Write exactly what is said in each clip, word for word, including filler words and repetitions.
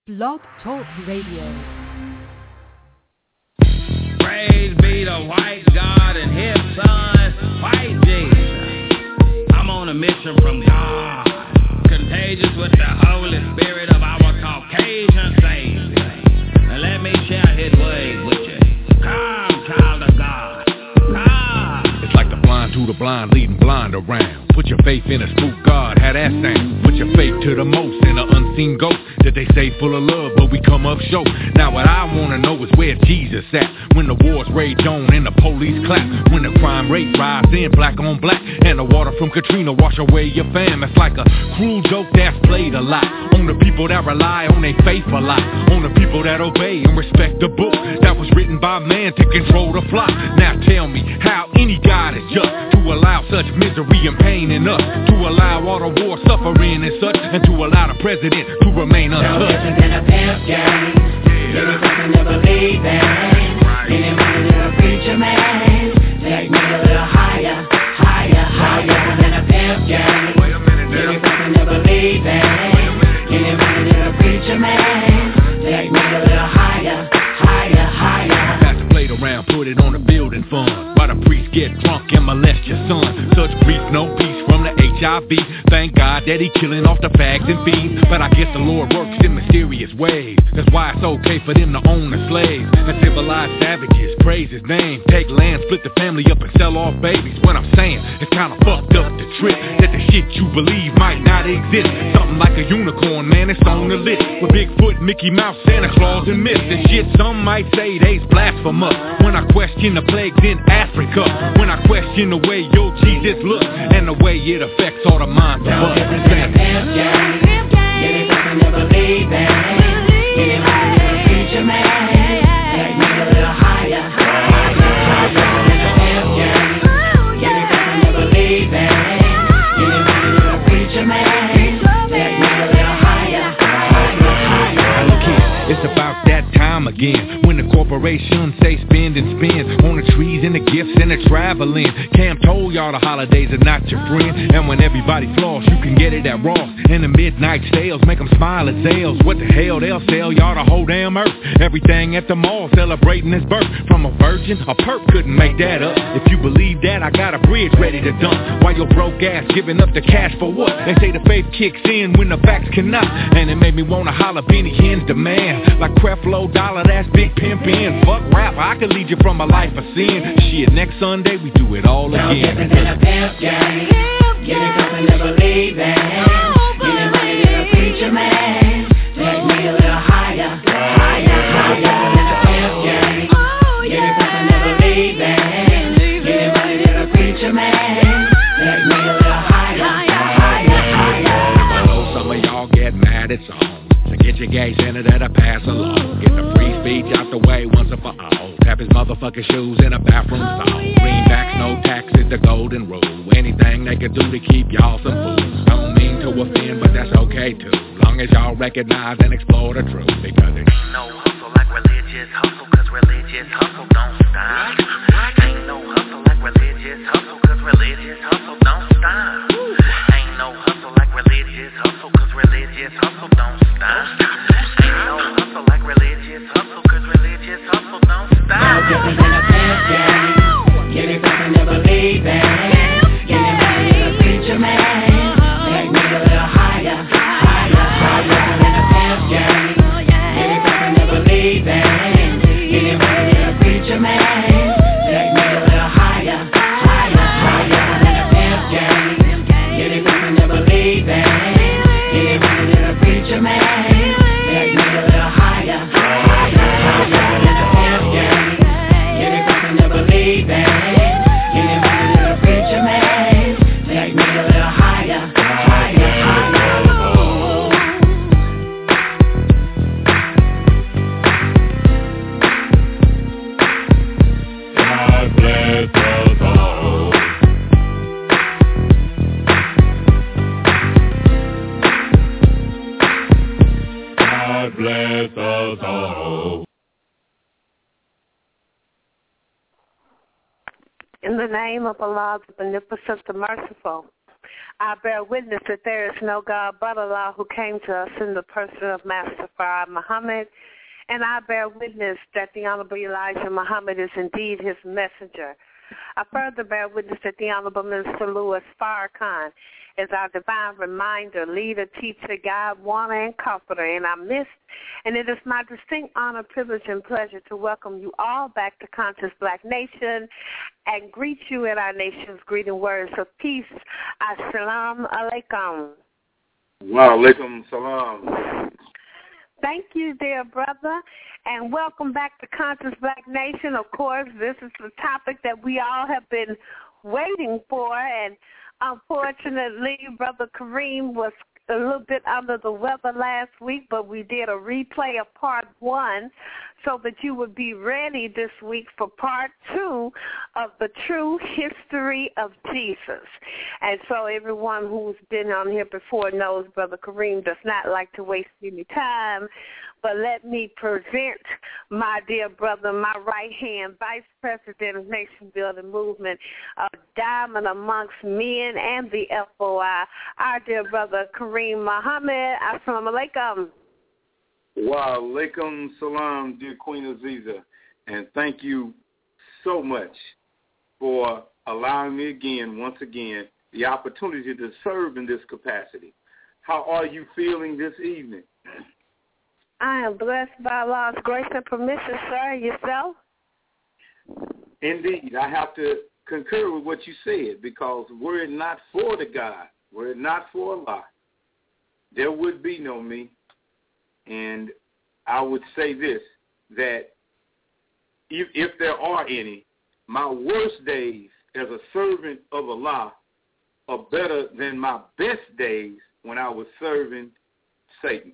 Blog Talk Radio. Praise be the white God and his son, white Jesus. I'm on a mission from God, contagious with the Holy Spirit of our Caucasian Savior. And let me share his word with you. Come, child of God. Come. It's like the blind to the blind leading blind around. Put your faith in a spook God, how that sound? Put your faith to the most in an unseen ghost that they say full of love, but we come up short. Now what I wanna know is where Jesus at when the wars rage on and the police clap, when the crime rate rise in black on black and the water from Katrina wash away your fam. It's like a cruel joke that's played a lot on the people that rely on their faith a lot, on the people that obey and respect the book that was written by man to control the flock. Now tell me how any God is just to allow such misery and pain in us, to allow all the war suffering and such, and to allow the president to remain untouched. No different than a pimp game. Every person to believe in. Anybody to a preacher man. Take me a little higher, higher, higher. No different than a pimp game. Every person to believe in. Anybody to a preacher man. Take me a little higher, higher, higher. Pass the plate around, put it on the building fund. Why the priest get drunk and molest your son? Such grief, no peace from the H I V. Thank God that he killing off the fags and fiends, but I guess the Lord works in mysterious ways. That's why it's okay for them to own the slaves. The civilized savages praise his name, take land, split the family up and sell off babies. What I'm saying, it's kinda fucked up the trip that the shit you believe might not exist. Something like a unicorn, man, it's on the list with Bigfoot, Mickey Mouse, Santa Claus and myths and shit. Some might say they's blasphemous when I question the plagues in Africa, when I question the way your Jesus looks and the way it affects all the minds of us. No difference in a pimp game. Any person to believe in. Anybody to a preacher man. Take me a little higher, higher, higher. In a pimp game. Any person to believe in. Anybody to a preacher man. Take me a little higher, higher, higher. Look here, it's about that time again when the corporations say spend and spend on the trees and the gifts and the traveling. Cam told y'all the holidays are not your friend, and when everybody floss, you can get it at Ross. And the midnight sales make them smile at sales. What the hell, they'll sell y'all the whole damn earth. Everything at the mall celebrating his birth. From a virgin, a perp couldn't make that up. If you believe that, I got a bridge ready to dump. While your broke ass giving up the cash for what? They say the faith kicks in when the facts cannot. And it made me wanna holler Benny Hinn's demand. Like Creflo Dollar, that's Big Pimpin'. Fuck rap, I could lead you from a life of sin. Shit, next Sunday we do it all again. No difference in a pimp game. Give me something to believe in. Anybody to a preacher man. Take me a little higher, higher, higher. In a pimp game. Give me something to believe in. Anybody to a preacher man. Take me a little higher, higher, higher. I know some of y'all get mad at songs, so get your gay center that'll pass along. Get the free speech out the way once and for all. Tap his motherfucking shoes in a bathroom stall. Greenbacks, no taxes, the golden rule. Anything they can do to keep y'all some fools. Don't mean to offend, but that's okay too. Long as y'all recognize and explore the truth. Because it ain't no hustle like religious hustle, cause religious hustle don't stop. Ain't no hustle like religious hustle, cause religious hustle don't stop. Ain't no hustle like religious hustle, cause religious hustle don't stop. Ain't no hustle like religious hustle, cause religious hustle don't stop. No difference in a pimp game. Give me something to believe in. Anybody to a preacher man. Take me a little higher, higher, higher. In a pimp game. Give me something to believe in. Anybody to a preacher man. Take me a little higher, higher, higher. In a pimp game. Give me something to believe in. Anybody to a preacher man. Take me a little higher, higher, higher. In a pimp game. Give me something to believe in. Anybody to a preacher man. Take me a little higher, higher, higher. God bless us all. God bless us all. In the name of Allah, the Beneficent, the Merciful, I bear witness that there is no God but Allah who came to us in the person of Master Farad Muhammad, and I bear witness that the Honorable Elijah Muhammad is indeed his messenger. I further bear witness that the Honorable Minister Louis Farrakhan is our divine reminder, leader, teacher, guide, warner, and comforter in our midst. And it is my distinct honor, privilege, and pleasure to welcome you all back to Conscious Black Nation and greet you in our nation's greeting words of peace. Assalamu alaikum. Wa alaikum salam. Thank you, dear brother, and welcome back to Conscious Black Nation. Of course, this is the topic that we all have been waiting for, and unfortunately, Brother Kareem was a little bit under the weather last week, but we did a replay of part one so that you would be ready this week for part two of the true history of Jesus. And so everyone who's been on here before knows Brother Kareem does not like to waste any time. But let me present my dear brother, my right-hand Vice President of Nation Building Movement, a diamond amongst men and the F O I, our dear brother Kareem Muhammad. Assalamu alaikum. Wa alaikum salam, dear Queen Aziza. And thank you so much for allowing me again, once again, the opportunity to serve in this capacity. How are you feeling this evening? I am blessed by Allah's grace and permission, sir. Yourself? Indeed. I have to concur with what you said, because were it not for the God, were it not for Allah, there would be no me. And I would say this, that if, if there are any, my worst days as a servant of Allah are better than my best days when I was serving Satan.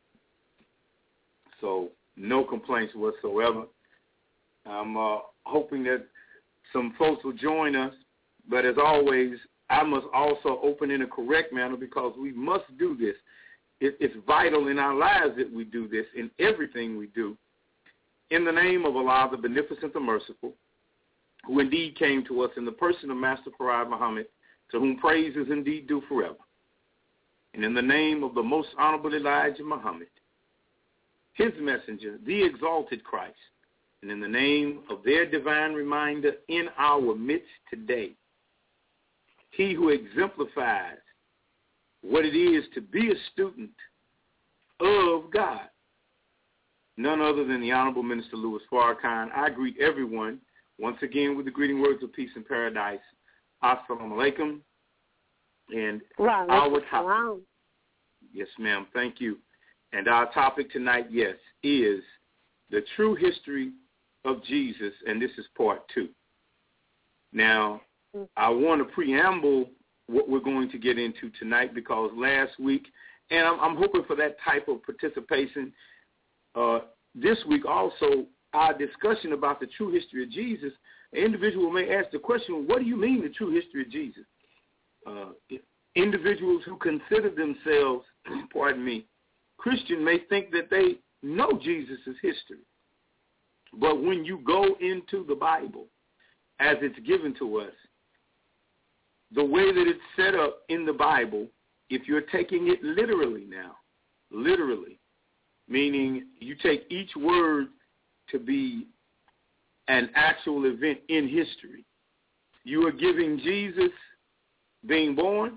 So no complaints whatsoever. I'm uh, hoping that some folks will join us. But as always, I must also open in a correct manner, because we must do this. It, it's vital in our lives that we do this, in everything we do. In the name of Allah, the Beneficent, the Merciful, who indeed came to us in the person of Master Farad Muhammad, to whom praise is indeed due forever. And in the name of the Most Honorable Elijah Muhammad, his messenger, the exalted Christ, and in the name of their divine reminder in our midst today, he who exemplifies what it is to be a student of God, none other than the Honorable Minister Louis Farrakhan. I greet everyone once again with the greeting words of peace and paradise. Assalamu alaikum. And wow, our topic, yes, ma'am, thank you. And our topic tonight, yes, is the true history of Jesus, and this is part two. Now, I want to preamble what we're going to get into tonight, because last week, and I'm, I'm hoping for that type of participation uh, this week also, our discussion about the true history of Jesus, an individual may ask the question, what do you mean the true history of Jesus? Uh, individuals who consider themselves, pardon me, Christian may think that they know Jesus' history. But when you go into the Bible as it's given to us, the way that it's set up in the Bible, if you're taking it literally now, literally, meaning you take each word to be an actual event in history, you are giving Jesus being born.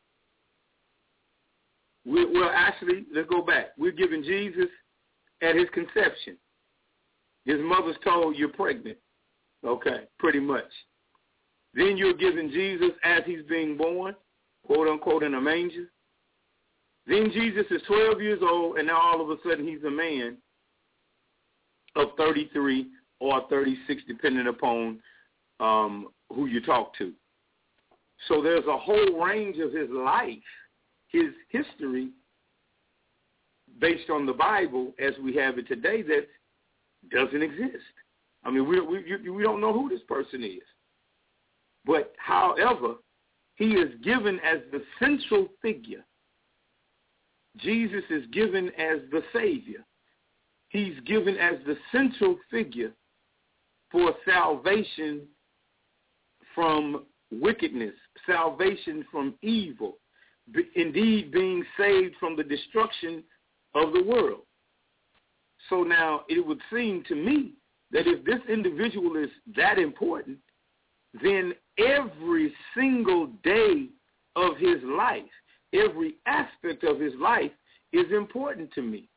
We're, well, actually, let's go back. We're giving Jesus at his conception. His mother's told, you're pregnant. Okay, pretty much. Then you're giving Jesus as he's being born, quote unquote, in a manger. Then Jesus is twelve years old, and now all of a sudden he's a man of thirty-three or thirty-six, depending upon um, who you talk to. So there's a whole range of his life, his history, based on the Bible as we have it today, that doesn't exist. I mean, we we we don't know who this person is. But, however, he is given as the central figure. Jesus is given as the Savior. He's given as the central figure for salvation from wickedness, salvation from evil, be, indeed being saved from the destruction of the world. So now it would seem to me that if this individual is that important, then every single day of his life, every aspect of his life is important to me.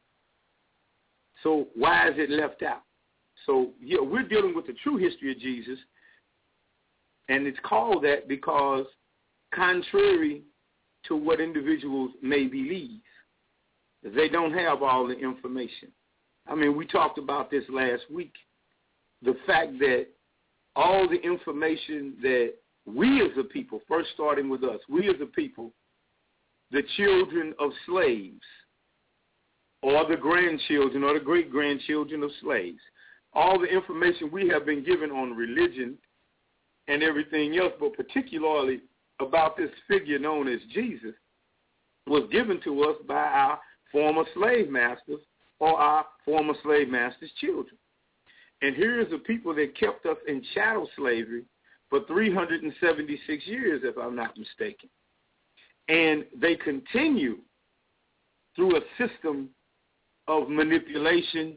So why is it left out? So yeah, we're dealing with the true history of Jesus, and it's called that because contrary to what individuals may believe, they don't have all the information. I mean, we talked about this last week, the fact that all the information that we as a people, first starting with us, we as a people, the children of slaves, or the grandchildren or the great-grandchildren of slaves, all the information we have been given on religion and everything else, but particularly about this figure known as Jesus, was given to us by our former slave masters or our former slave masters' children. And here is a people that kept us in chattel slavery for three hundred seventy-six years, if I'm not mistaken. And they continue through a system of manipulation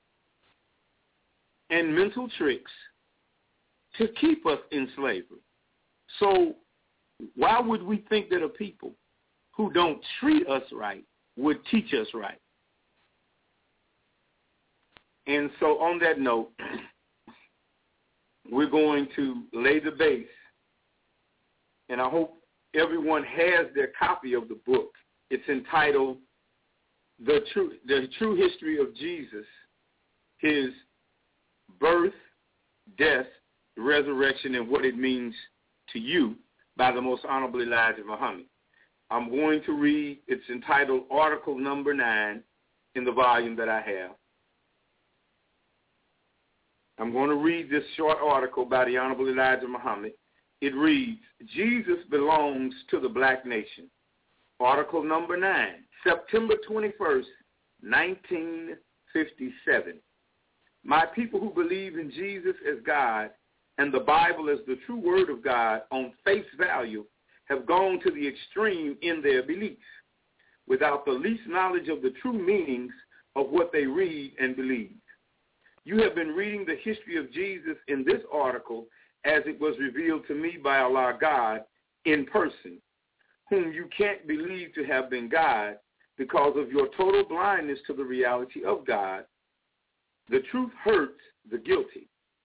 and mental tricks to keep us in slavery. So why would we think that a people who don't treat us right would teach us right? And so on that note, we're going to lay the base, and I hope everyone has their copy of the book. It's entitled The True, the True History of Jesus, His Birth, Death, Resurrection, and What It Means to You by the Most Honorable Elijah Muhammad. I'm going to read, it's entitled Article Number nine in the volume that I have. I'm going to read this short article by the Honorable Elijah Muhammad. It reads, Jesus belongs to the black nation. Article number nine, September twenty-first, nineteen fifty-seven. My people who believe in Jesus as God and the Bible as the true word of God on face value have gone to the extreme in their beliefs, without the least knowledge of the true meanings of what they read and believe. You have been reading the history of Jesus in this article as it was revealed to me by Allah God in person, whom you can't believe to have been God because of your total blindness to the reality of God. The truth hurts the guilty.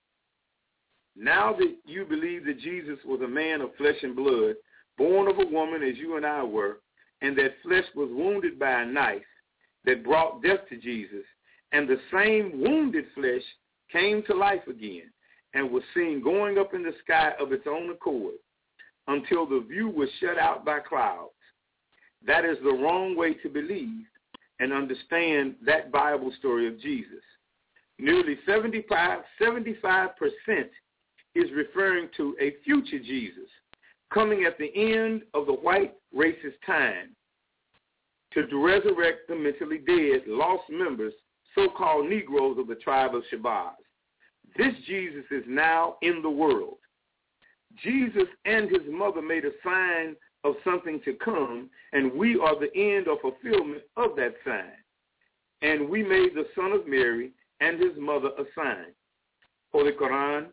Now that you believe that Jesus was a man of flesh and blood, born of a woman as you and I were, and that flesh was wounded by a knife that brought death to Jesus, and the same wounded flesh came to life again and was seen going up in the sky of its own accord until the view was shut out by clouds. That is the wrong way to believe and understand that Bible story of Jesus. Nearly seventy-five, seventy-five percent is referring to a future Jesus coming at the end of the white race's time to resurrect the mentally dead, lost members, so-called Negroes of the tribe of Shabazz. This Jesus is now in the world. Jesus and his mother made a sign of something to come, and we are the end or fulfillment of that sign. And we made the Son of Mary and his mother a sign. Holy Quran,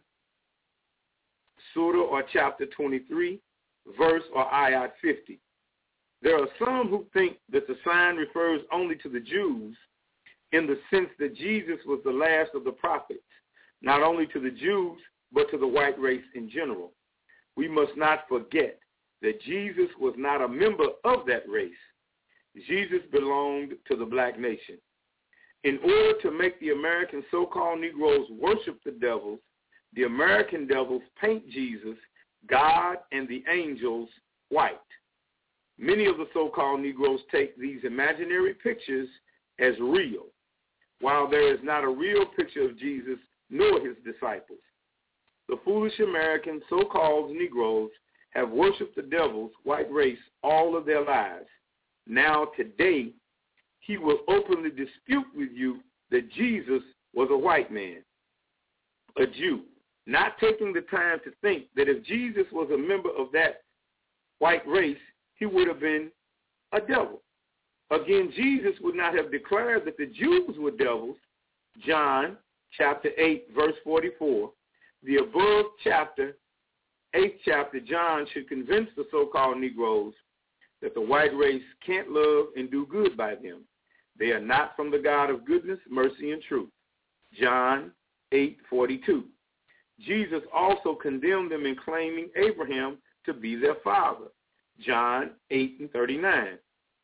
Surah or chapter twenty-three, verse or ayat fifty. There are some who think that the sign refers only to the Jews in the sense that Jesus was the last of the prophets, not only to the Jews, but to the white race in general. We must not forget that Jesus was not a member of that race. Jesus belonged to the black nation. In order to make the American so-called Negroes worship the devils, the American devils paint Jesus, God, and the angels white. Many of the so-called Negroes take these imaginary pictures as real, while there is not a real picture of Jesus nor his disciples. The foolish American so-called Negroes have worshipped the devil's white race all of their lives. Now today, he will openly dispute with you that Jesus was a white man, a Jew, not taking the time to think that if Jesus was a member of that white race, he would have been a devil. Again, Jesus would not have declared that the Jews were devils. John chapter eight, verse forty-four. The above chapter, eighth chapter, John should convince the so-called Negroes that the white race can't love and do good by them. They are not from the God of goodness, mercy, and truth. John eight, forty-two. Jesus also condemned them in claiming Abraham to be their father. John eight and thirty-nine.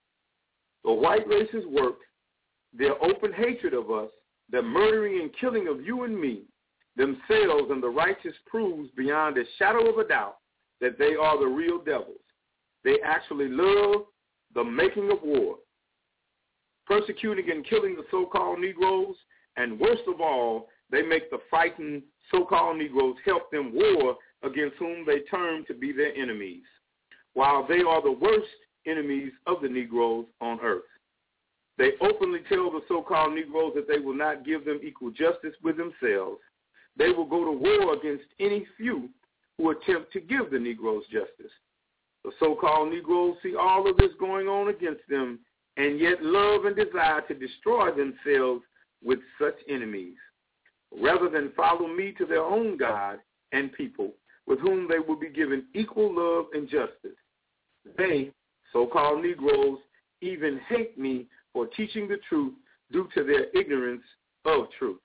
The white race's work, their open hatred of us, the murdering and killing of you and me, themselves and the righteous proves beyond a shadow of a doubt that they are the real devils. They actually love the making of war, persecuting and killing the so-called Negroes, and worst of all, they make the frightened so-called Negroes help them war against whom they term to be their enemies, while they are the worst enemies of the Negroes on earth. They openly tell the so-called Negroes that they will not give them equal justice with themselves. They will go to war against any few who attempt to give the Negroes justice. The so-called Negroes see all of this going on against them and yet love and desire to destroy themselves with such enemies, rather than follow me to their own God and people with whom they will be given equal love and justice. They, so-called Negroes, even hate me for teaching the truth due to their ignorance of truth.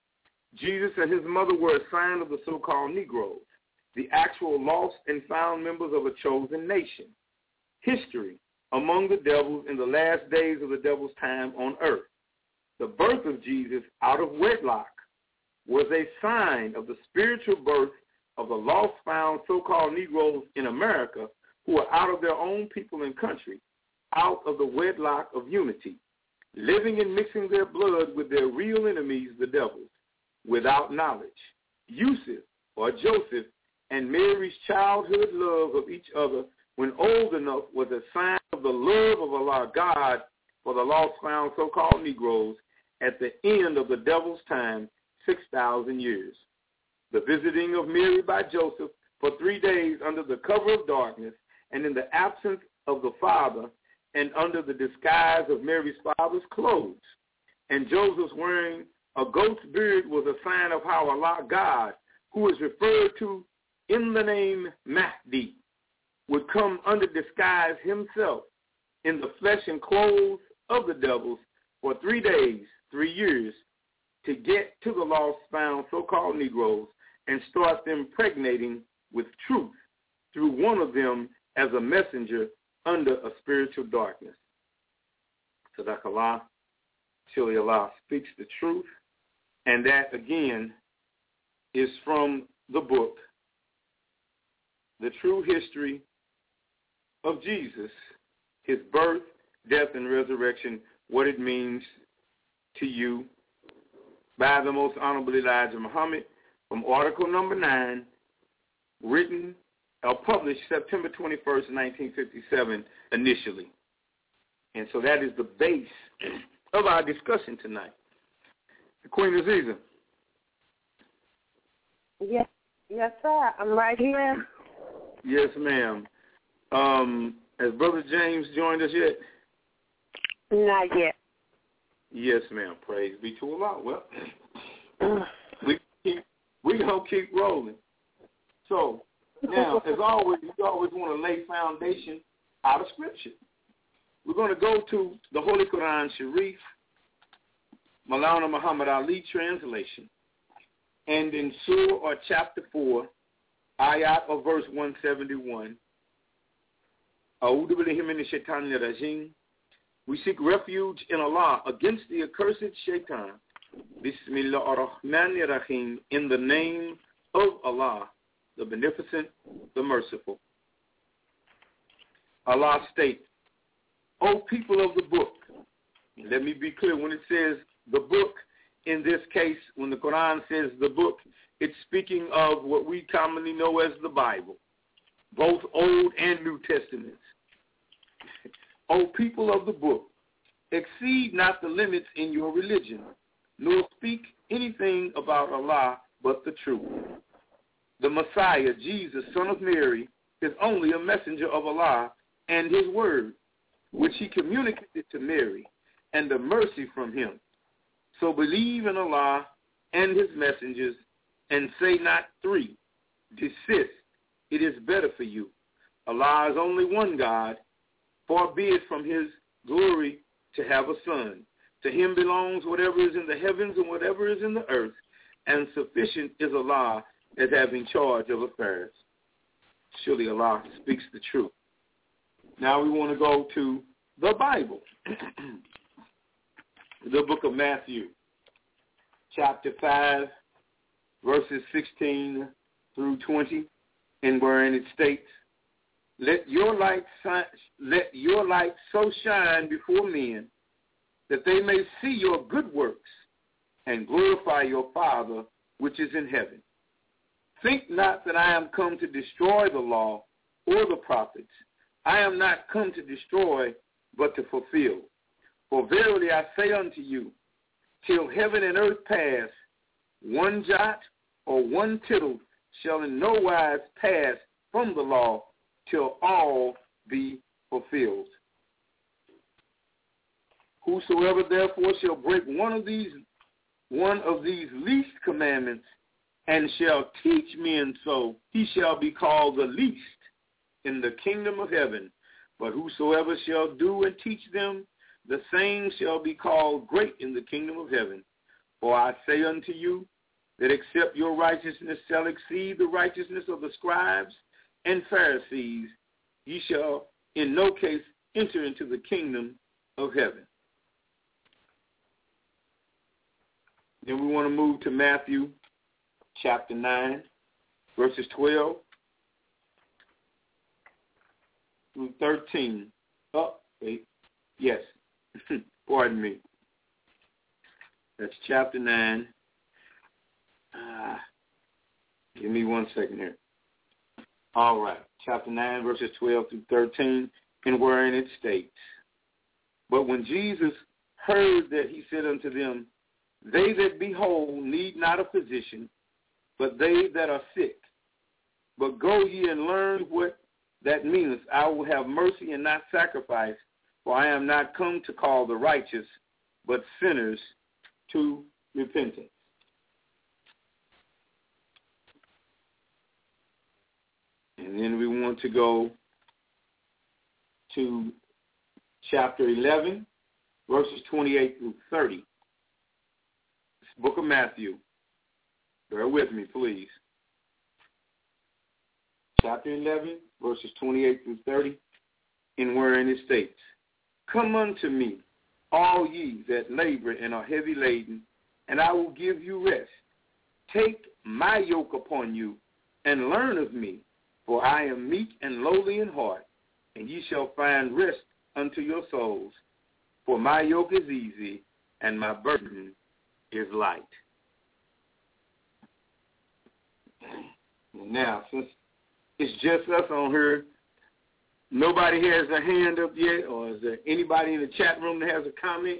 Jesus and his mother were a sign of the so-called Negroes, the actual lost and found members of a chosen nation. History among the devils in the last days of the devil's time on earth. The birth of Jesus out of wedlock was a sign of the spiritual birth of the lost found so-called Negroes in America who are out of their own people and country, out of the wedlock of unity, living and mixing their blood with their real enemies, the devils, without knowledge. Yusuf, or Joseph, and Mary's childhood love of each other when old enough was a sign of the love of Allah God for the lost found so-called Negroes at the end of the devil's time, six thousand years. The visiting of Mary by Joseph for three days under the cover of darkness and in the absence of the Father and under the disguise of Mary's father's clothes, and Joseph's wearing a goat's beard was a sign of how Allah God, who is referred to in the name Mahdi, would come under disguise himself in the flesh and clothes of the devils for three days, three years, to get to the lost found so-called Negroes and start them impregnating with truth through one of them as a messenger under a spiritual darkness. Sadaq Allah, surely Allah speaks the truth, and that again is from the book, The True History of Jesus, his birth, death, and resurrection, what it means to you, by the Most Honorable Elijah Muhammad, from article number nine, written or published September twenty-first, nineteen fifty-seven, initially. And so that is the base of our discussion tonight. Queen Aziza. Yes, yes, sir. I'm right here. Yes, ma'am. Um, has Brother James joined us yet? Not yet. Yes, ma'am. Praise be to Allah. Well, we keep, we gonna keep rolling. So now, as always, we always want to lay foundation out of Scripture. We're going to go to the Holy Quran Sharif, Maulana Muhammad Ali translation, and in Surah or chapter four, ayat or verse one seventy-one. A'udhu billahi minash shaitanir rajim. We seek refuge in Allah against the accursed shaitan. Bismillah ar-Rahman ar-Rahim. In the name of Allah, the Beneficent, the Merciful. Allah states, O people of the book, let me be clear, when it says the book, in this case, when the Quran says the book, it's speaking of what we commonly know as the Bible, both Old and New Testaments. O people of the book, exceed not the limits in your religion, nor speak anything about Allah but the truth. the Messiah, Jesus, son of Mary, is only a messenger of Allah and his word, which he communicated to Mary, and the mercy from him. So believe in Allah and his messengers, and say not three. Desist. It is better for you. Allah is only one God. Far be it from his glory to have a son. To him belongs whatever is in the heavens and whatever is in the earth, and sufficient is Allah as having charge of affairs. Surely Allah speaks the truth. Now we want to go to the Bible, the book of Matthew, chapter five, verses sixteen through twenty, and wherein it states, Let your light shine, let your light so shine before men that they may see your good works and glorify your Father which is in heaven. Think not that I am come to destroy the law or the prophets. I am not come to destroy, but to fulfill. For verily I say unto you, till heaven and earth pass, one jot or one tittle shall in no wise pass from the law till all be fulfilled. Whosoever therefore shall break one of these one of these least commandments and shall teach men so, he shall be called the least in the kingdom of heaven. But whosoever shall do and teach them, the same shall be called great in the kingdom of heaven. For I say unto you, that except your righteousness shall exceed the righteousness of the scribes and Pharisees, ye shall in no case enter into the kingdom of heaven. Then we want to move to Matthew chapter nine, verses twelve through thirteen. Oh, wait. Yes. Pardon me. That's chapter nine. Uh, give me one second here. All right. Chapter nine, verses twelve through thirteen, and wherein it states, But when Jesus heard that, he said unto them, They that be whole need not a physician, but they that are sick. But go ye and learn what that meaneth. I will have mercy and not sacrifice, for I am not come to call the righteous, but sinners to repentance. And then we want to go to chapter eleven, verses twenty-eight through thirty. Book of Matthew. Bear with me, please. Chapter eleven, verses twenty-eight through thirty, and wherein it states, Come unto me, all ye that labor and are heavy laden, and I will give you rest. Take my yoke upon you, and learn of me, for I am meek and lowly in heart, and ye shall find rest unto your souls. For my yoke is easy, and my burden is light. Now, since it's just us on here, nobody has a hand up yet, or is there anybody in the chat room that has a comment?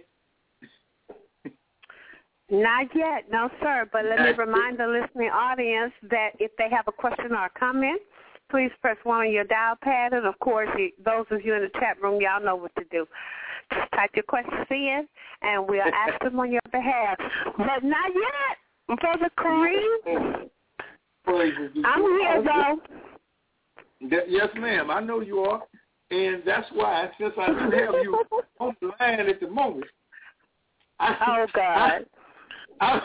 Not yet, no, sir. But let me remind the listening audience that if they have a question or a comment, please press one on your dial pad. And, of course, those of you in the chat room, y'all know what to do. Just type your questions in, and we'll ask them on your behalf. But not yet, Brother Kareem. I'm here, though. Yes, ma'am. I know you are. And that's why, since I do have you on the line at the moment, I, oh, God. I,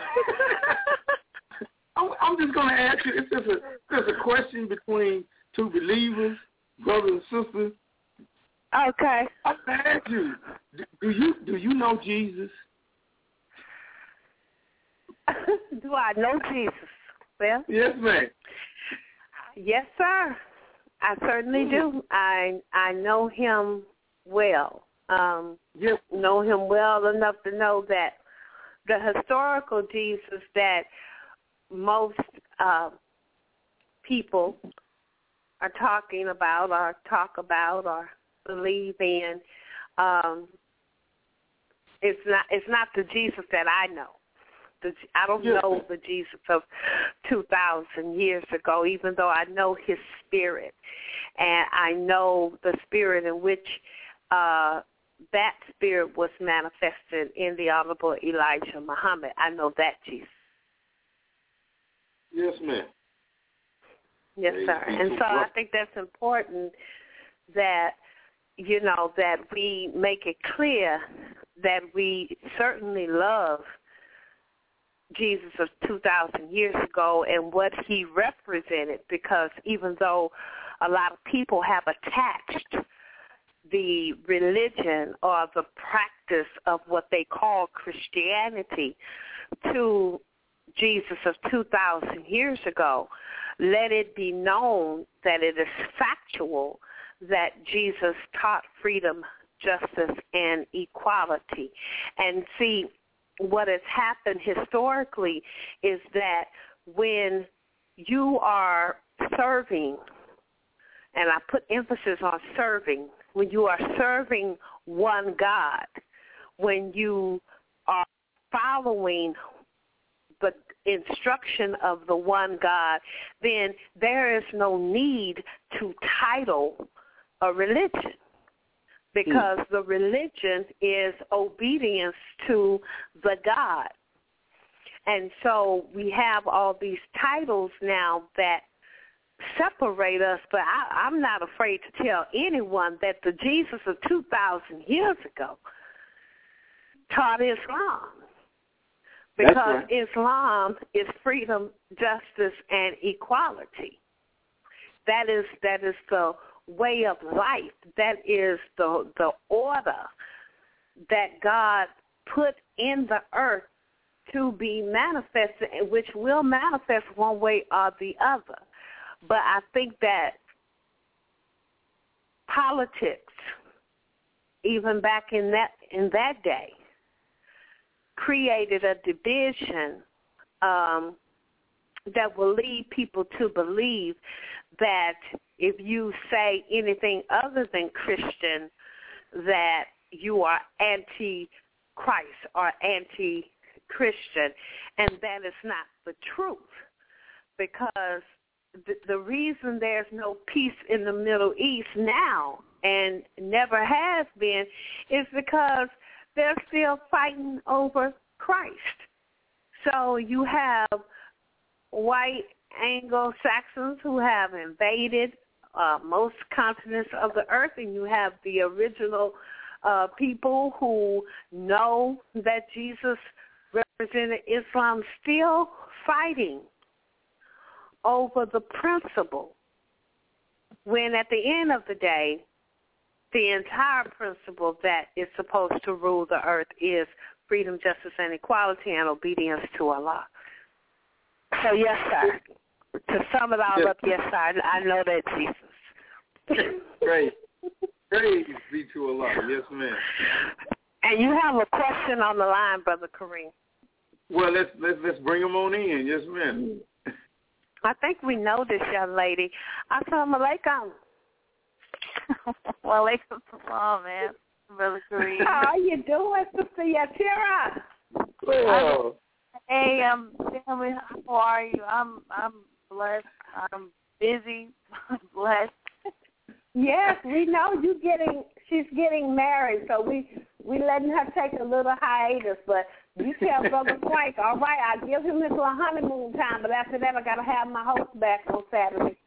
I, I'm just going to ask you, it's just a, just a question between two believers, brothers and sisters. Okay. I'm going to ask you, do you, do you know Jesus? Do I know Jesus? Well, yes, ma'am. Yes, sir. I certainly do. I I know him well. Um, yes. Know him well enough to know that the historical Jesus that most uh, people are talking about or talk about or believe in, um, it's not it's not the Jesus that I know. The, I don't yes. know the Jesus of two thousand years ago, even though I know his spirit. And I know the spirit in which uh, that spirit was manifested in the Honorable Elijah Muhammad. I know that Jesus. Yes, ma'am. Yes, sir. And so I think that's important that, you know, that we make it clear that we certainly love Jesus of two thousand years ago and what he represented, because even though a lot of people have attached the religion or the practice of what they call Christianity to Jesus of two thousand years ago, let it be known that it is factual that Jesus taught freedom, justice, and equality. And see, what has happened historically is that when you are serving, and I put emphasis on serving, when you are serving one God, when you are following the instruction of the one God, then there is no need to title a religion, because mm. the religion is obedience to the God. And so we have all these titles now that separate us, but I, I'm not afraid to tell anyone that the Jesus of two thousand years ago taught Islam. Because right. Islam is freedom, justice, and equality. That is that is the way of life. That is the the order that God put in the earth to be manifested, which will manifest one way or the other. But I think that politics, even back in that in that day, created a division um, that will lead people to believe that if you say anything other than Christian, that you are anti-Christ or anti-Christian, and that is not the truth. Because the, the reason there's no peace in the Middle East now and never has been is because they're still fighting over Christ. So you have white Anglo-Saxons who have invaded uh, most continents of the earth, and you have the original uh, people who know that Jesus represented Islam still fighting over the principle, when at the end of the day, the entire principle that is supposed to rule the earth is freedom, justice, and equality, and obedience to Allah. So, yes, sir. To sum it all yes. up, yes, sir, I know that Jesus. Great. Praise be to Allah. Yes, ma'am. And you have a question on the line, Brother Kareem. Well, let's let's let's bring him on in. Yes, ma'am. I think we know this young lady. Assalamu alaikum. Well, alaikum salam, man. Brother Kareem. How are you doing, Sister Yatira? Well. Hey, um, family, how are you? I'm I'm blessed. I'm busy. I'm blessed. Yes, we know you getting. She's getting married, so we we letting her take a little hiatus. But you tell Brother Frank, all right, I'll give him his little honeymoon time. But after that, I gotta have my host back on Saturday.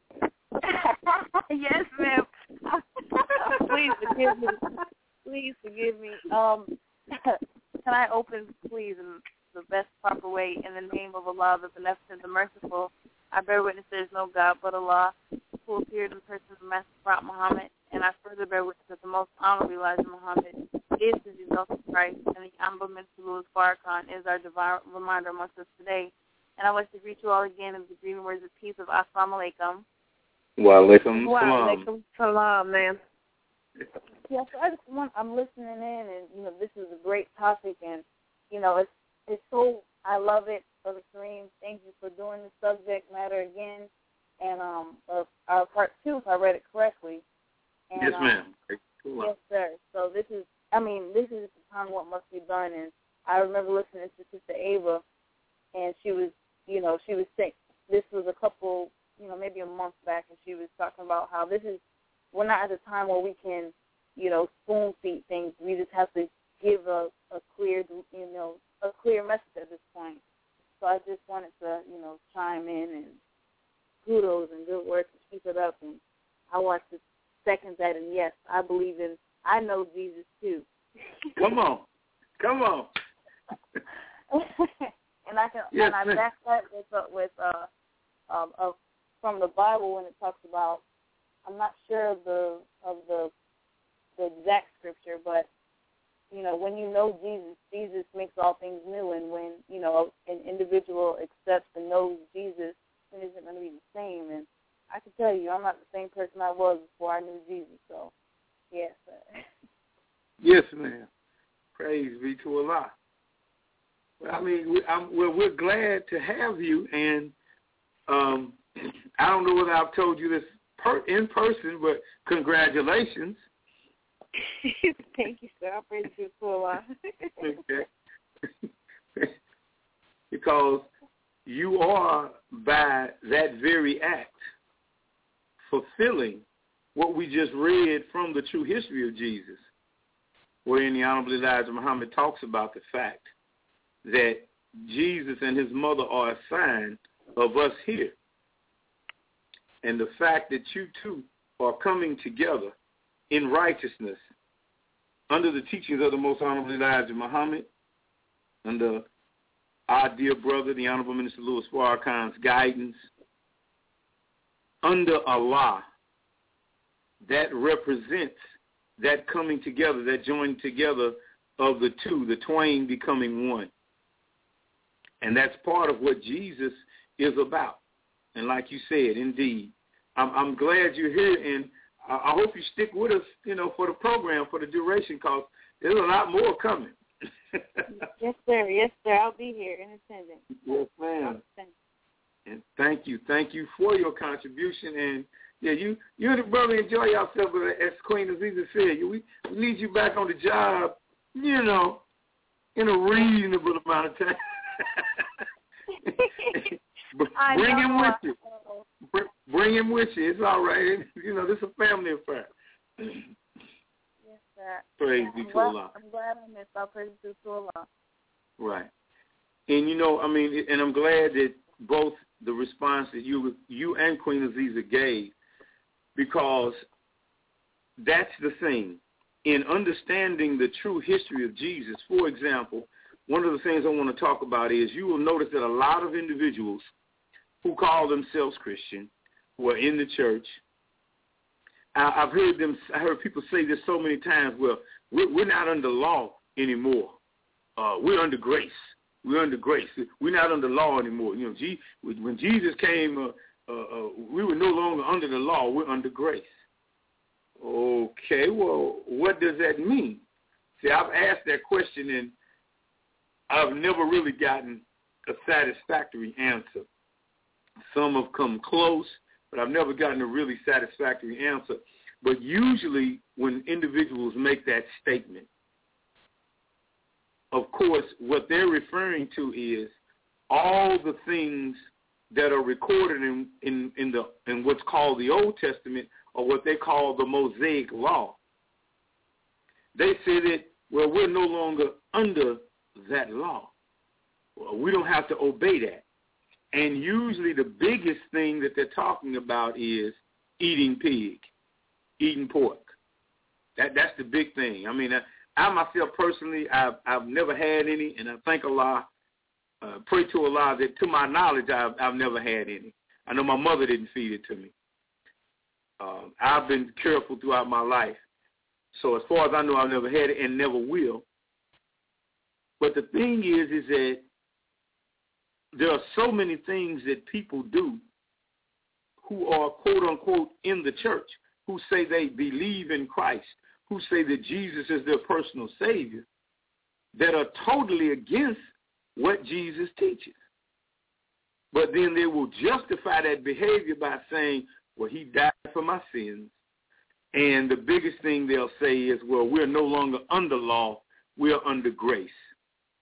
Yes, ma'am. Please forgive me. Please forgive me. Um, can I open, please, in the best proper way, in the name of Allah, the Beneficent, the Merciful? I bear witness there is no God but Allah, who appeared in person of the Master Prophet Muhammad, and I further bear witness that the most honorable Elijah Muhammad is the result of Christ, and the Ambulance Louis Farrakhan is our divine reminder amongst us today. And I wish to greet you all again in the greeting words of peace of Assalamu alaikum. Wa alaikum salam. Wa alaikum salam, ma'am. Yes, I just want, I'm listening in, and, you know, this is a great topic, and, you know, it's it's so, I love it, Brother Kareem. Thank you for doing the subject matter again, and um, uh, our part two, if I read it correctly. And, yes, ma'am. Um, yes, sir. So this is, I mean, this is upon what must be done, and I remember listening to Sister Ava and she was, you know, she was saying, this was a couple, you know, maybe a month back, and she was talking about how this is, we're not at a time where we can, you know, spoon feed things. We just have to give a, a clear, you know, a clear message at this point. So I just wanted to, you know, chime in and kudos and good work and keep it up. And I want to second that. And yes, I believe in, I know Jesus too. Come on. Come on. and I can, yes, and I back that with, uh, with uh, um, uh, from the Bible when it talks about, I'm not sure of the, of the, the exact scripture, but you know, when you know Jesus, Jesus makes all things new, and when, you know, an individual accepts and knows Jesus, it isn't going to be the same. And I can tell you, I'm not the same person I was before I knew Jesus. So, yes. Yes, ma'am. Praise be to Allah. Well, I mean, we, I'm, well, we're glad to have you, and um, I don't know whether I've told you this per, in person, but congratulations. Thank you, sir. I praise you for a while. Okay. Because you are, by that very act, fulfilling what we just read from the true history of Jesus, wherein the Honorable Elijah Muhammad talks about the fact that Jesus and his mother are a sign of us here. And the fact that you two are coming together in righteousness, under the teachings of the Most Honorable Elijah Muhammad, under our dear brother, the Honorable Minister Louis Farrakhan's guidance, under Allah, that represents that coming together, that joining together of the two, the twain becoming one. And that's part of what Jesus is about. And like you said, indeed, I'm, I'm glad you're here, and I hope you stick with us, you know, for the program, for the duration, because there's a lot more coming. Yes, sir. Yes, sir. I'll be here in attendance. Yes, ma'am. And thank you. Thank you for your contribution. And, yeah, you you and the brother enjoy yourself, but as Queen Aziza said, we, we need you back on the job, you know, in a reasonable amount of time. Bring him with you. Bring him with you. It's all right. You know, this is a family affair. Yes, sir. Praise be to Allah. I'm glad I missed. I'll praise be to Allah. Right. And, you know, I mean, and I'm glad that both the response that you you and Queen Aziza gave, because that's the thing. In understanding the true history of Jesus, for example, one of the things I want to talk about is you will notice that a lot of individuals who call themselves Christian, who are in the church, I, I've heard them. I heard people say this so many times. Well, we're, we're not under law anymore. Uh, we're under grace. We're under grace. We're not under law anymore. You know, G, when Jesus came, uh, uh, uh, we were no longer under the law. We're under grace. Okay, well, what does that mean? See, I've asked that question, and I've never really gotten a satisfactory answer. Some have come close, but I've never gotten a really satisfactory answer. But usually when individuals make that statement, of course, what they're referring to is all the things that are recorded in, in, in, the, in what's called the Old Testament, or what they call the Mosaic Law. They say that, well, we're no longer under that law. Well, we don't have to obey that. And usually the biggest thing that they're talking about is eating pig, eating pork. That That's the big thing. I mean, I, I myself personally, I've, I've never had any, and I thank Allah, uh, pray to Allah that to my knowledge, I've, I've never had any. I know my mother didn't feed it to me. Um, I've been careful throughout my life. So as far as I know, I've never had it and never will. But the thing is, is that there are so many things that people do who are, quote, unquote, in the church, who say they believe in Christ, who say that Jesus is their personal Savior, that are totally against what Jesus teaches. But then they will justify that behavior by saying, well, he died for my sins. And the biggest thing they'll say is, well, we're no longer under law, we're under grace.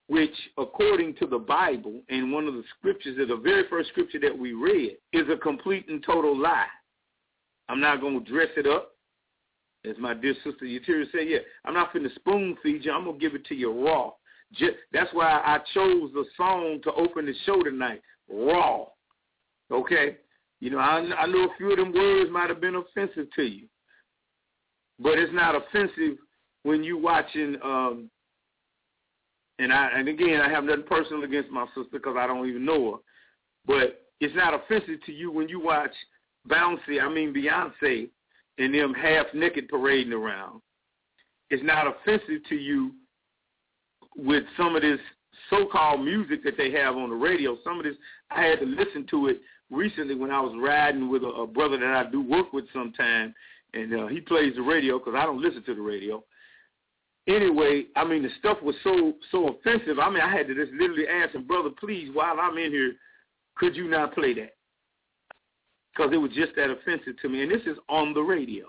which according to the Bible and one of the scriptures, the very first scripture that we read, is a complete and total lie. I'm not going to dress it up. As my dear sister Yatira said, yeah, I'm not finna spoon feed you. I'm going to give it to you raw. Just, that's why I chose the song to open the show tonight, raw. Okay? You know, I, I know a few of them words might have been offensive to you, but it's not offensive when you watching, um, and I and again, I have nothing personal against my sister because I don't even know her, but it's not offensive to you when you watch Bouncy, I mean Beyonce, and them half-naked parading around. It's not offensive to you with some of this so-called music that they have on the radio. Some of this, I had to listen to it recently when I was riding with a, a brother that I do work with sometime, and uh, he plays the radio because I don't listen to the radio. Anyway, I mean, the stuff was so so offensive. I mean, I had to just literally ask him, brother, please, while I'm in here, could you not play that? Because it was just that offensive to me. And this is on the radio.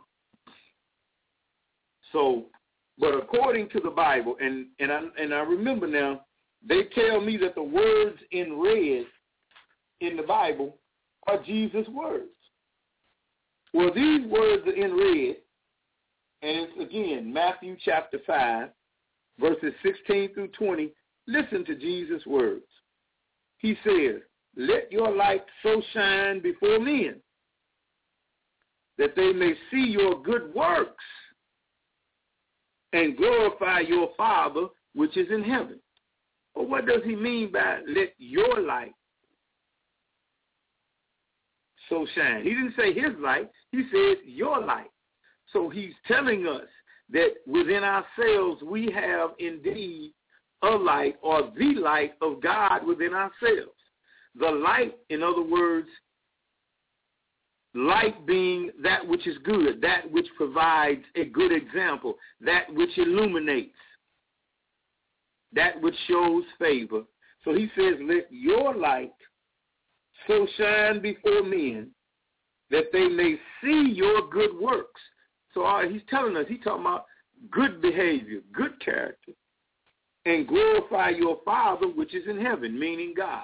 So, but according to the Bible, and, and, I, and I remember now, they tell me that the words in red in the Bible are Jesus' words. Well, these words are in red, and it's, again, Matthew chapter five, verses sixteen through twenty. Listen to Jesus' words. He says, let your light so shine before men that they may see your good works and glorify your Father which is in heaven. Well, what does he mean by let your light so shine? He didn't say his light. He said your light. So he's telling us that within ourselves we have indeed a light, or the light of God within ourselves. The light, in other words, light being that which is good, that which provides a good example, that which illuminates, that which shows favor. So he says, let your light so shine before men that they may see your good works. So uh, he's telling us, he's talking about good behavior, good character, and glorify your Father which is in heaven, meaning God.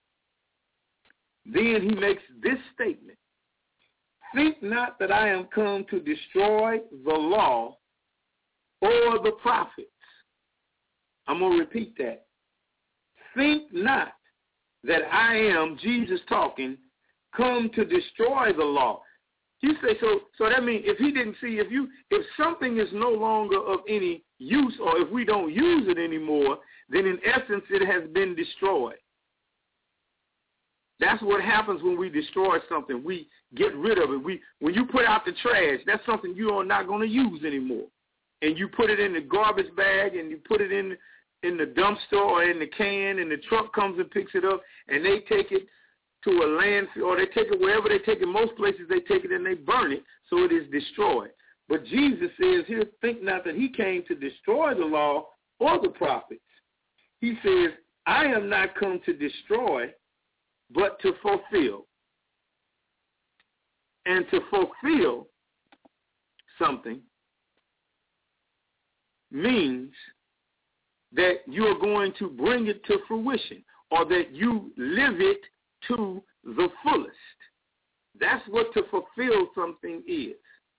Then he makes this statement, think not that I am come to destroy the law or the prophets. I'm going to repeat that. Think not that I am, Jesus talking, come to destroy the law. You say, so so that means if he didn't see, if you if something is no longer of any use, or if we don't use it anymore, then in essence it has been destroyed. That's what happens when we destroy something. We get rid of it. We when you put out the trash, that's something you are not going to use anymore. And you put it in the garbage bag, and you put it in in the dumpster or in the can, and the truck comes and picks it up, and they take it to a landfill, or they take it wherever they take it. Most places they take it and they burn it, so it is destroyed. But Jesus says here, think not that he came to destroy the law or the prophets. He says, I am not come to destroy, but to fulfill. And to fulfill something means that you are going to bring it to fruition, or that you live it to the fullest. That's what to fulfill something is.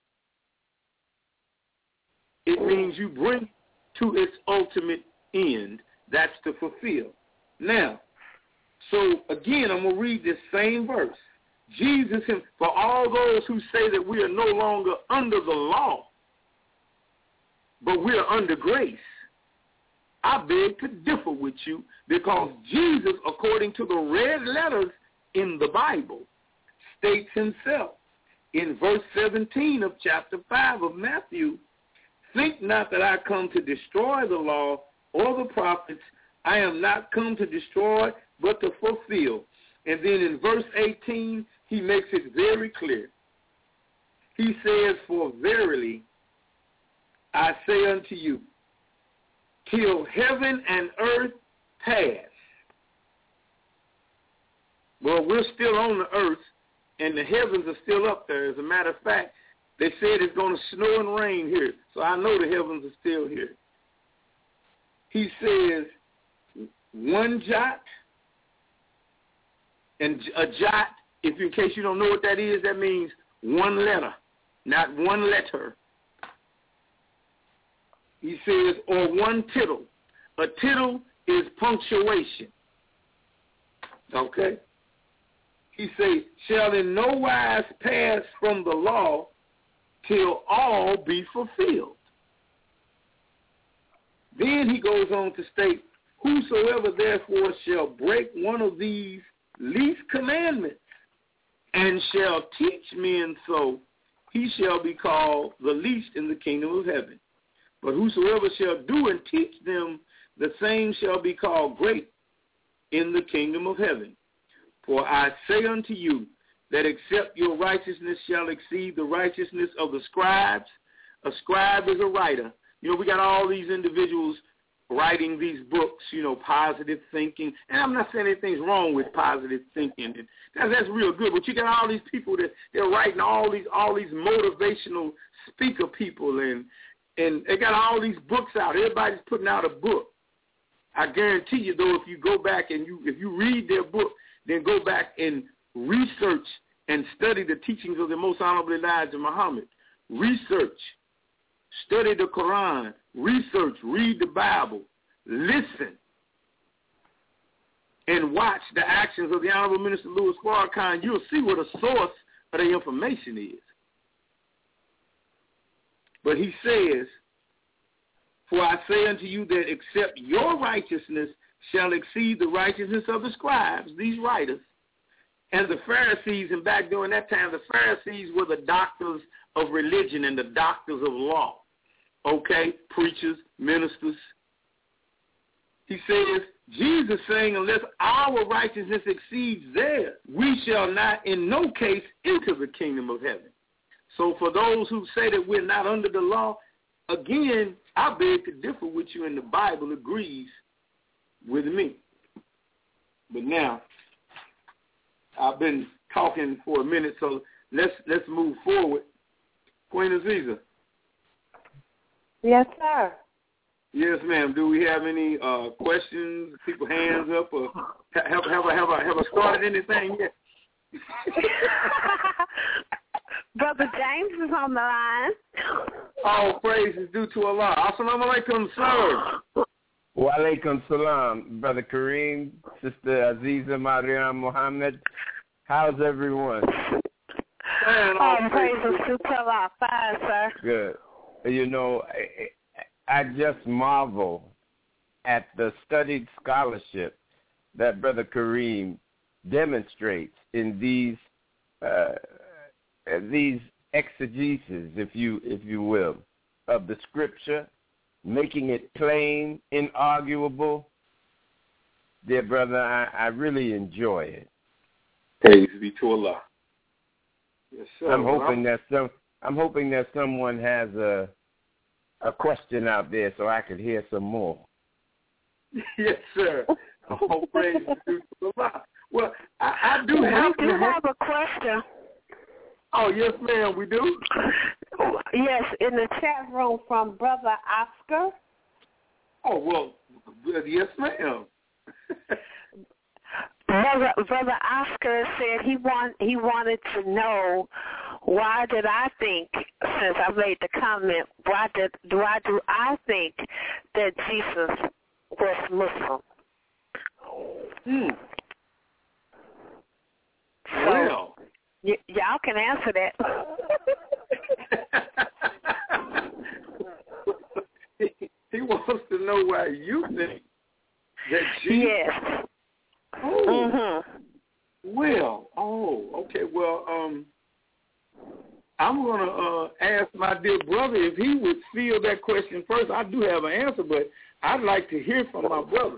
It means you bring to its ultimate end. That's to fulfill. Now, so again, I'm going to read this same verse. Jesus, for all those who say that we are no longer under the law, but we are under grace, I beg to differ with you, because Jesus, according to the red letters in the Bible, states himself in verse seventeen of chapter five of Matthew, think not that I come to destroy the law or the prophets. I am not come to destroy, but to fulfill. And then in verse eighteen, he makes it very clear. He says, for verily I say unto you, till heaven and earth pass. Well, we're still on the earth, and the heavens are still up there. As a matter of fact, they said it's going to snow and rain here, so I know the heavens are still here. He says, one jot. And a jot, if in case you don't know what that is, that means one letter, not one letter. He says, or one tittle. A tittle is punctuation. Okay? He says, shall in no wise pass from the law till all be fulfilled. Then he goes on to state, whosoever therefore shall break one of these least commandments and shall teach men so, he shall be called the least in the kingdom of heaven. But whosoever shall do and teach them, the same shall be called great in the kingdom of heaven. For I say unto you that except your righteousness shall exceed the righteousness of the scribes. A scribe is a writer. You know, we got all these individuals writing these books, you know, positive thinking. And I'm not saying anything's wrong with positive thinking. That's, that's real good. But you got all these people that they're writing all these all these motivational speaker people, and and they got all these books out. Everybody's putting out a book. I guarantee you, though, if you go back and you if you read their book, then go back and research and study the teachings of the most honorable Elijah Muhammad. Research. Study the Quran. Research. Read the Bible. Listen. And watch the actions of the Honorable Minister Louis Farrakhan. You'll see what a source of the information is. But he says, for I say unto you that except your righteousness shall exceed the righteousness of the scribes, these writers, and the Pharisees, and back during that time, the Pharisees were the doctors of religion and the doctors of law. Okay, preachers, ministers. He says, Jesus saying, unless our righteousness exceeds theirs, we shall not in no case enter the kingdom of heaven. So for those who say that we're not under the law, again, I beg to differ with you, and the Bible agrees with me. But now, I've been talking for a minute, so let's let's move forward. Queen Aziza. Yes, sir. Yes, ma'am. Do we have any uh, questions? People hands up, or have have have I have I have I started anything yet? Brother James is on the line. All praise is due to Allah. Assalamu alaikum, sir. Wa alaikum salam, Brother Kareem, Sister Aziza Mariam Muhammad. How's everyone? Man, all oh, praise is due to Allah. Fine, sir. Good. You know, I, I just marvel at the studied scholarship that Brother Kareem demonstrates in these uh, these exegesis, if you if you will, of the scripture, making it plain, inarguable. Dear brother, I, I really enjoy it. Praise be to Allah. Yes, sir. I'm hoping that some I'm hoping that someone has a a question out there so I could hear some more. Yes, sir. Oh, praise be to Allah. Well, I, I do have we do have a question. Oh, yes, ma'am, we do? Yes, in the chat room from Brother Oscar. Oh, well, yes, ma'am. Brother, Brother Oscar said he want he wanted to know, why did I think, since I made the comment, why did why do I think that Jesus was Muslim? Hmm. So, well. Y- y'all can answer that. he, he wants to know why you think that Jesus. Yes. Oh. Mm-hmm. Well. Oh. Okay. Well. Um. I'm gonna uh, ask my dear brother if he would field that question first. I do have an answer, but I'd like to hear from my brother.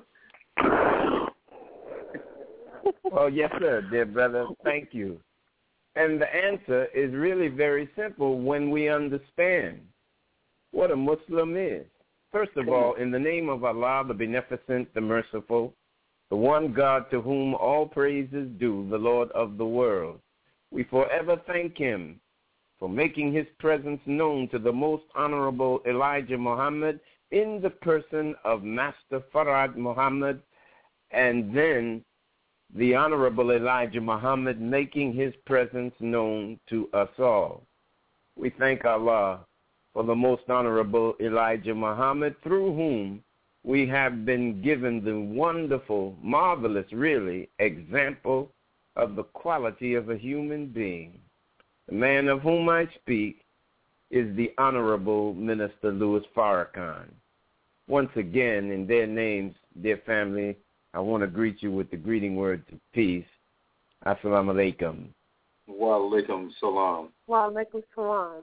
Well, yes, sir, dear brother. Thank you. And the answer is really very simple when we understand what a Muslim is. First of all, in the name of Allah, the Beneficent, the Merciful, the one God to whom all praise is due, the Lord of the world, we forever thank him for making his presence known to the most honorable Elijah Muhammad in the person of Master Farad Muhammad and then the Honorable Elijah Muhammad making his presence known to us all. We thank Allah for the most honorable Elijah Muhammad, through whom we have been given the wonderful, marvelous, really, example of the quality of a human being. The man of whom I speak is the Honorable Minister Louis Farrakhan. Once again, in their names, dear family, I want to greet you with the greeting words of peace. Assalamu alaikum. Wa alaikum salam. Wa alaikum salam.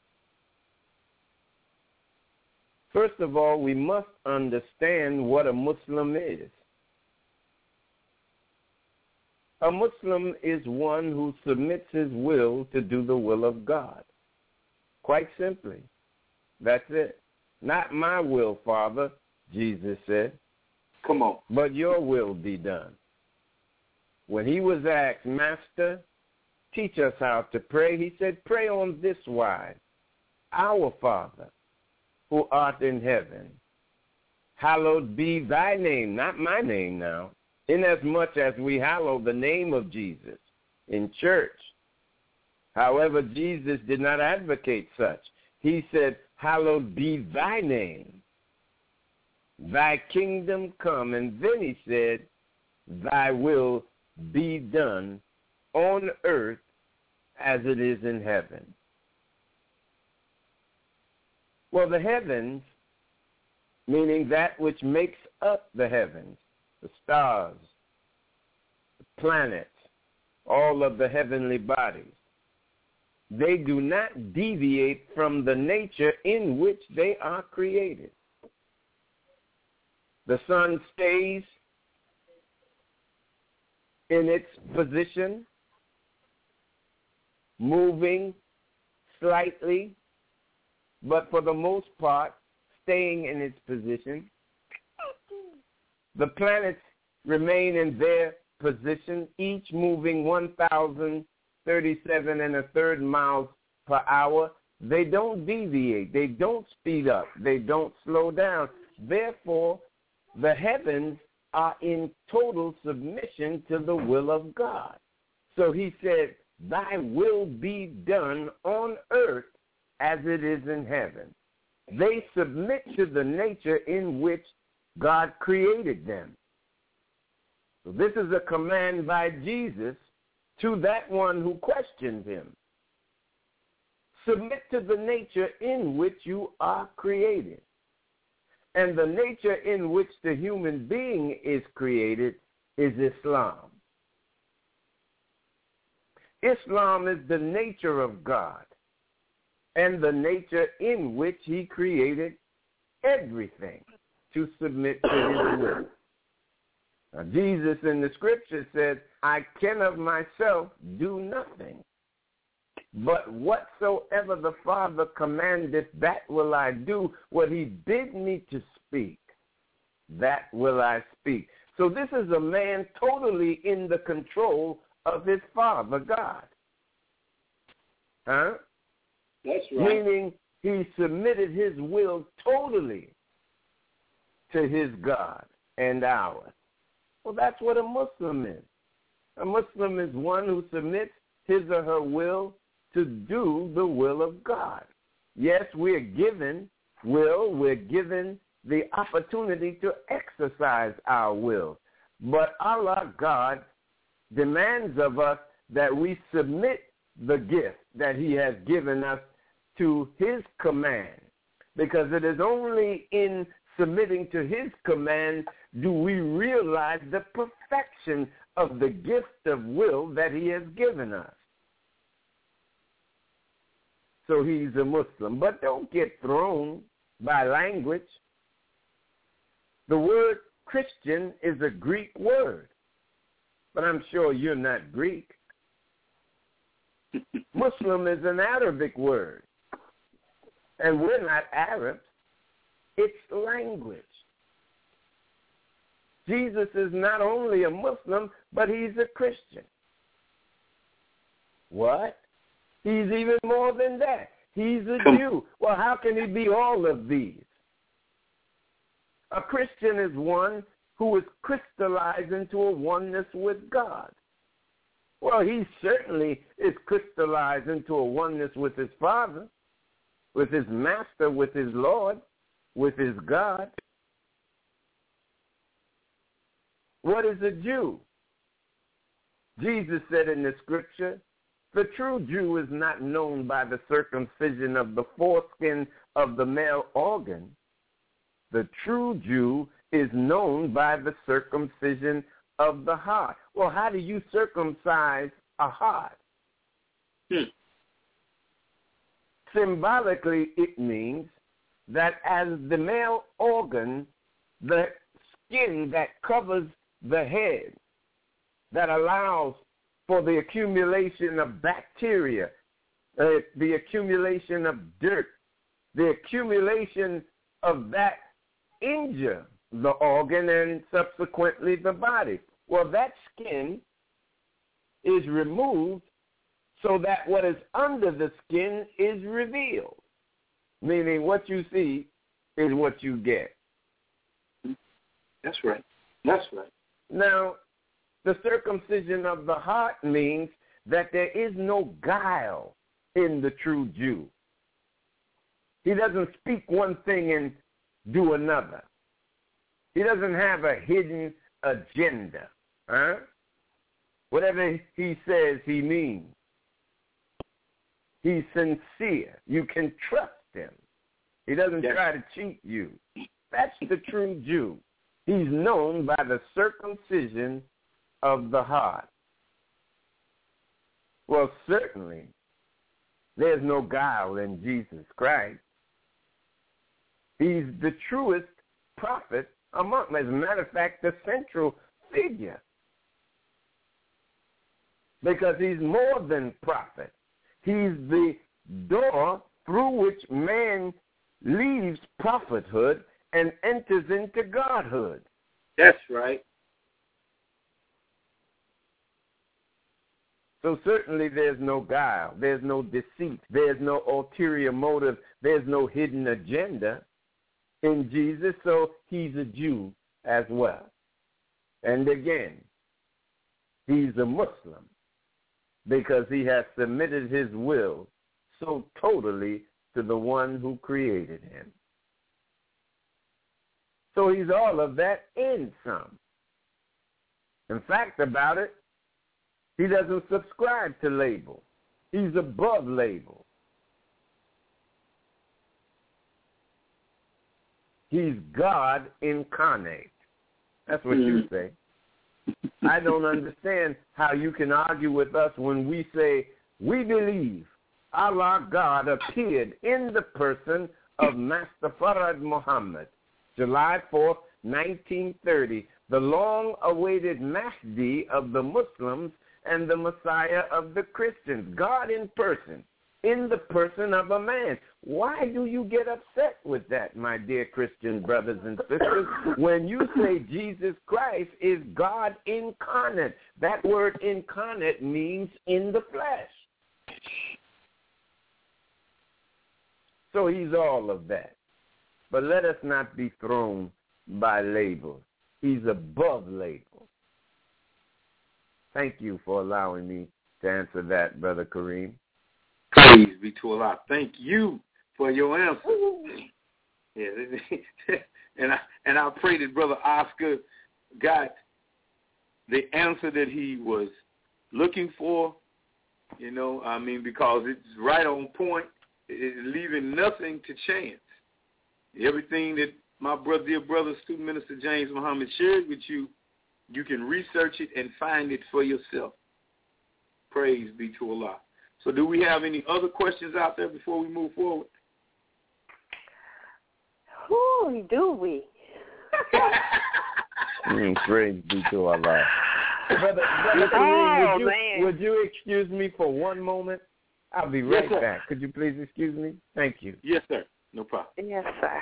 First of all, we must understand what a Muslim is. A Muslim is one who submits his will to do the will of God. Quite simply. That's it. Not my will, Father, Jesus said. Come on. But your will be done. When he was asked, Master, teach us how to pray, he said, pray on this wise. Our Father, who art in heaven, hallowed be thy name, not my name now, inasmuch as we hallow the name of Jesus in church. However, Jesus did not advocate such. He said, hallowed be thy name, thy kingdom come. And then he said, thy will be done on earth as it is in heaven. Well, the heavens, meaning that which makes up the heavens, the stars, the planets, all of the heavenly bodies, they do not deviate from the nature in which they are created. The sun stays in its position, moving slightly, but for the most part, staying in its position. The planets remain in their position, each moving one thousand thirty-seven and a third miles per hour. They don't deviate. They don't speed up. They don't slow down. Therefore, the heavens are in total submission to the will of God. So he said, thy will be done on earth as it is in heaven. They submit to the nature in which God created them. So this is a command by Jesus to that one who questions him. Submit to the nature in which you are created. And the nature in which the human being is created is Islam. Islam is the nature of God and the nature in which he created everything to submit to his will. Now, Jesus in the scripture said, I can of myself do nothing, but whatsoever the Father commandeth, that will I do. What he bid me to speak, that will I speak. So this is a man totally in the control of his Father, God. Huh? That's right. Meaning he submitted his will totally to his God and ours. Well, that's what a Muslim is. A Muslim is one who submits his or her will to do the will of God. Yes, we're given will, we're given the opportunity to exercise our will. But Allah, God, demands of us that we submit the gift that he has given us to his command, because it is only in submitting to his command do we realize the perfection of the gift of will that he has given us. So he's a Muslim. But don't get thrown by language. The word Christian is a Greek word, but I'm sure you're not Greek. Muslim is an Arabic word, and we're not Arabs. It's language. Jesus is not only a Muslim, but he's a Christian. What? He's even more than that. He's a Jew. Well, how can he be all of these? A Christian is one who is crystallized into a oneness with God. Well, he certainly is crystallized into a oneness with his Father, with his Master, with his Lord, with his God. What is a Jew? Jesus said in the scripture, the true Jew is not known by the circumcision of the foreskin of the male organ. The true Jew is known by the circumcision of the heart. Well, how do you circumcise a heart? Hmm. Symbolically, it means that as the male organ, the skin that covers the head, that allows for the accumulation of bacteria, uh, the accumulation of dirt, the accumulation of that injure the organ and subsequently the body. Well, that skin is removed so that what is under the skin is revealed, meaning what you see is what you get. That's right. That's right. Now, the circumcision of the heart means that there is no guile in the true Jew. He doesn't speak one thing and do another. He doesn't have a hidden agenda. Huh? Whatever he says, he means. He's sincere. You can trust him. He doesn't yes. try to cheat you. That's the true Jew. He's known by the circumcision of the heart. Well, certainly, there's no guile in Jesus Christ. He's the truest prophet among them. As a matter of fact, the central figure. Because he's more than prophet. He's the door through which man leaves prophethood and enters into godhood. That's right. So certainly there's no guile. There's no deceit. There's no ulterior motive. There's no hidden agenda in Jesus. So he's a Jew as well. And again, he's a Muslim because he has submitted his will so totally to the one who created him. So he's all of that in some. In fact about it, he doesn't subscribe to label. He's above label. He's God incarnate. That's what you say. I don't understand how you can argue with us when we say we believe Allah God appeared in the person of Master Farad Muhammad, July fourth, nineteen thirty, the long-awaited Mahdi of the Muslims and the Messiah of the Christians, God in person, in the person of a man. Why do you get upset with that, my dear Christian brothers and sisters, when you say Jesus Christ is God incarnate? That word incarnate means in the flesh. So he's all of that. But let us not be thrown by labels. He's above labels. Thank you for allowing me to answer that, Brother Kareem. Praise be to Allah. Thank you for your answer. Yeah, and I and I pray that Brother Oscar got the answer that he was looking for. You know, I mean, because it's right on point. It's leaving nothing to chance. Everything that my brother, dear brother, student minister James Muhammad shared with you, you can research it and find it for yourself. Praise be to Allah. So do we have any other questions out there before we move forward? Who do we? mm, praise be to Allah. Brother, brother oh, Kareem, would, you, man. would you excuse me for one moment? I'll be right yes, back. Could you please excuse me? Thank you. Yes, sir. No problem. Yes, sir.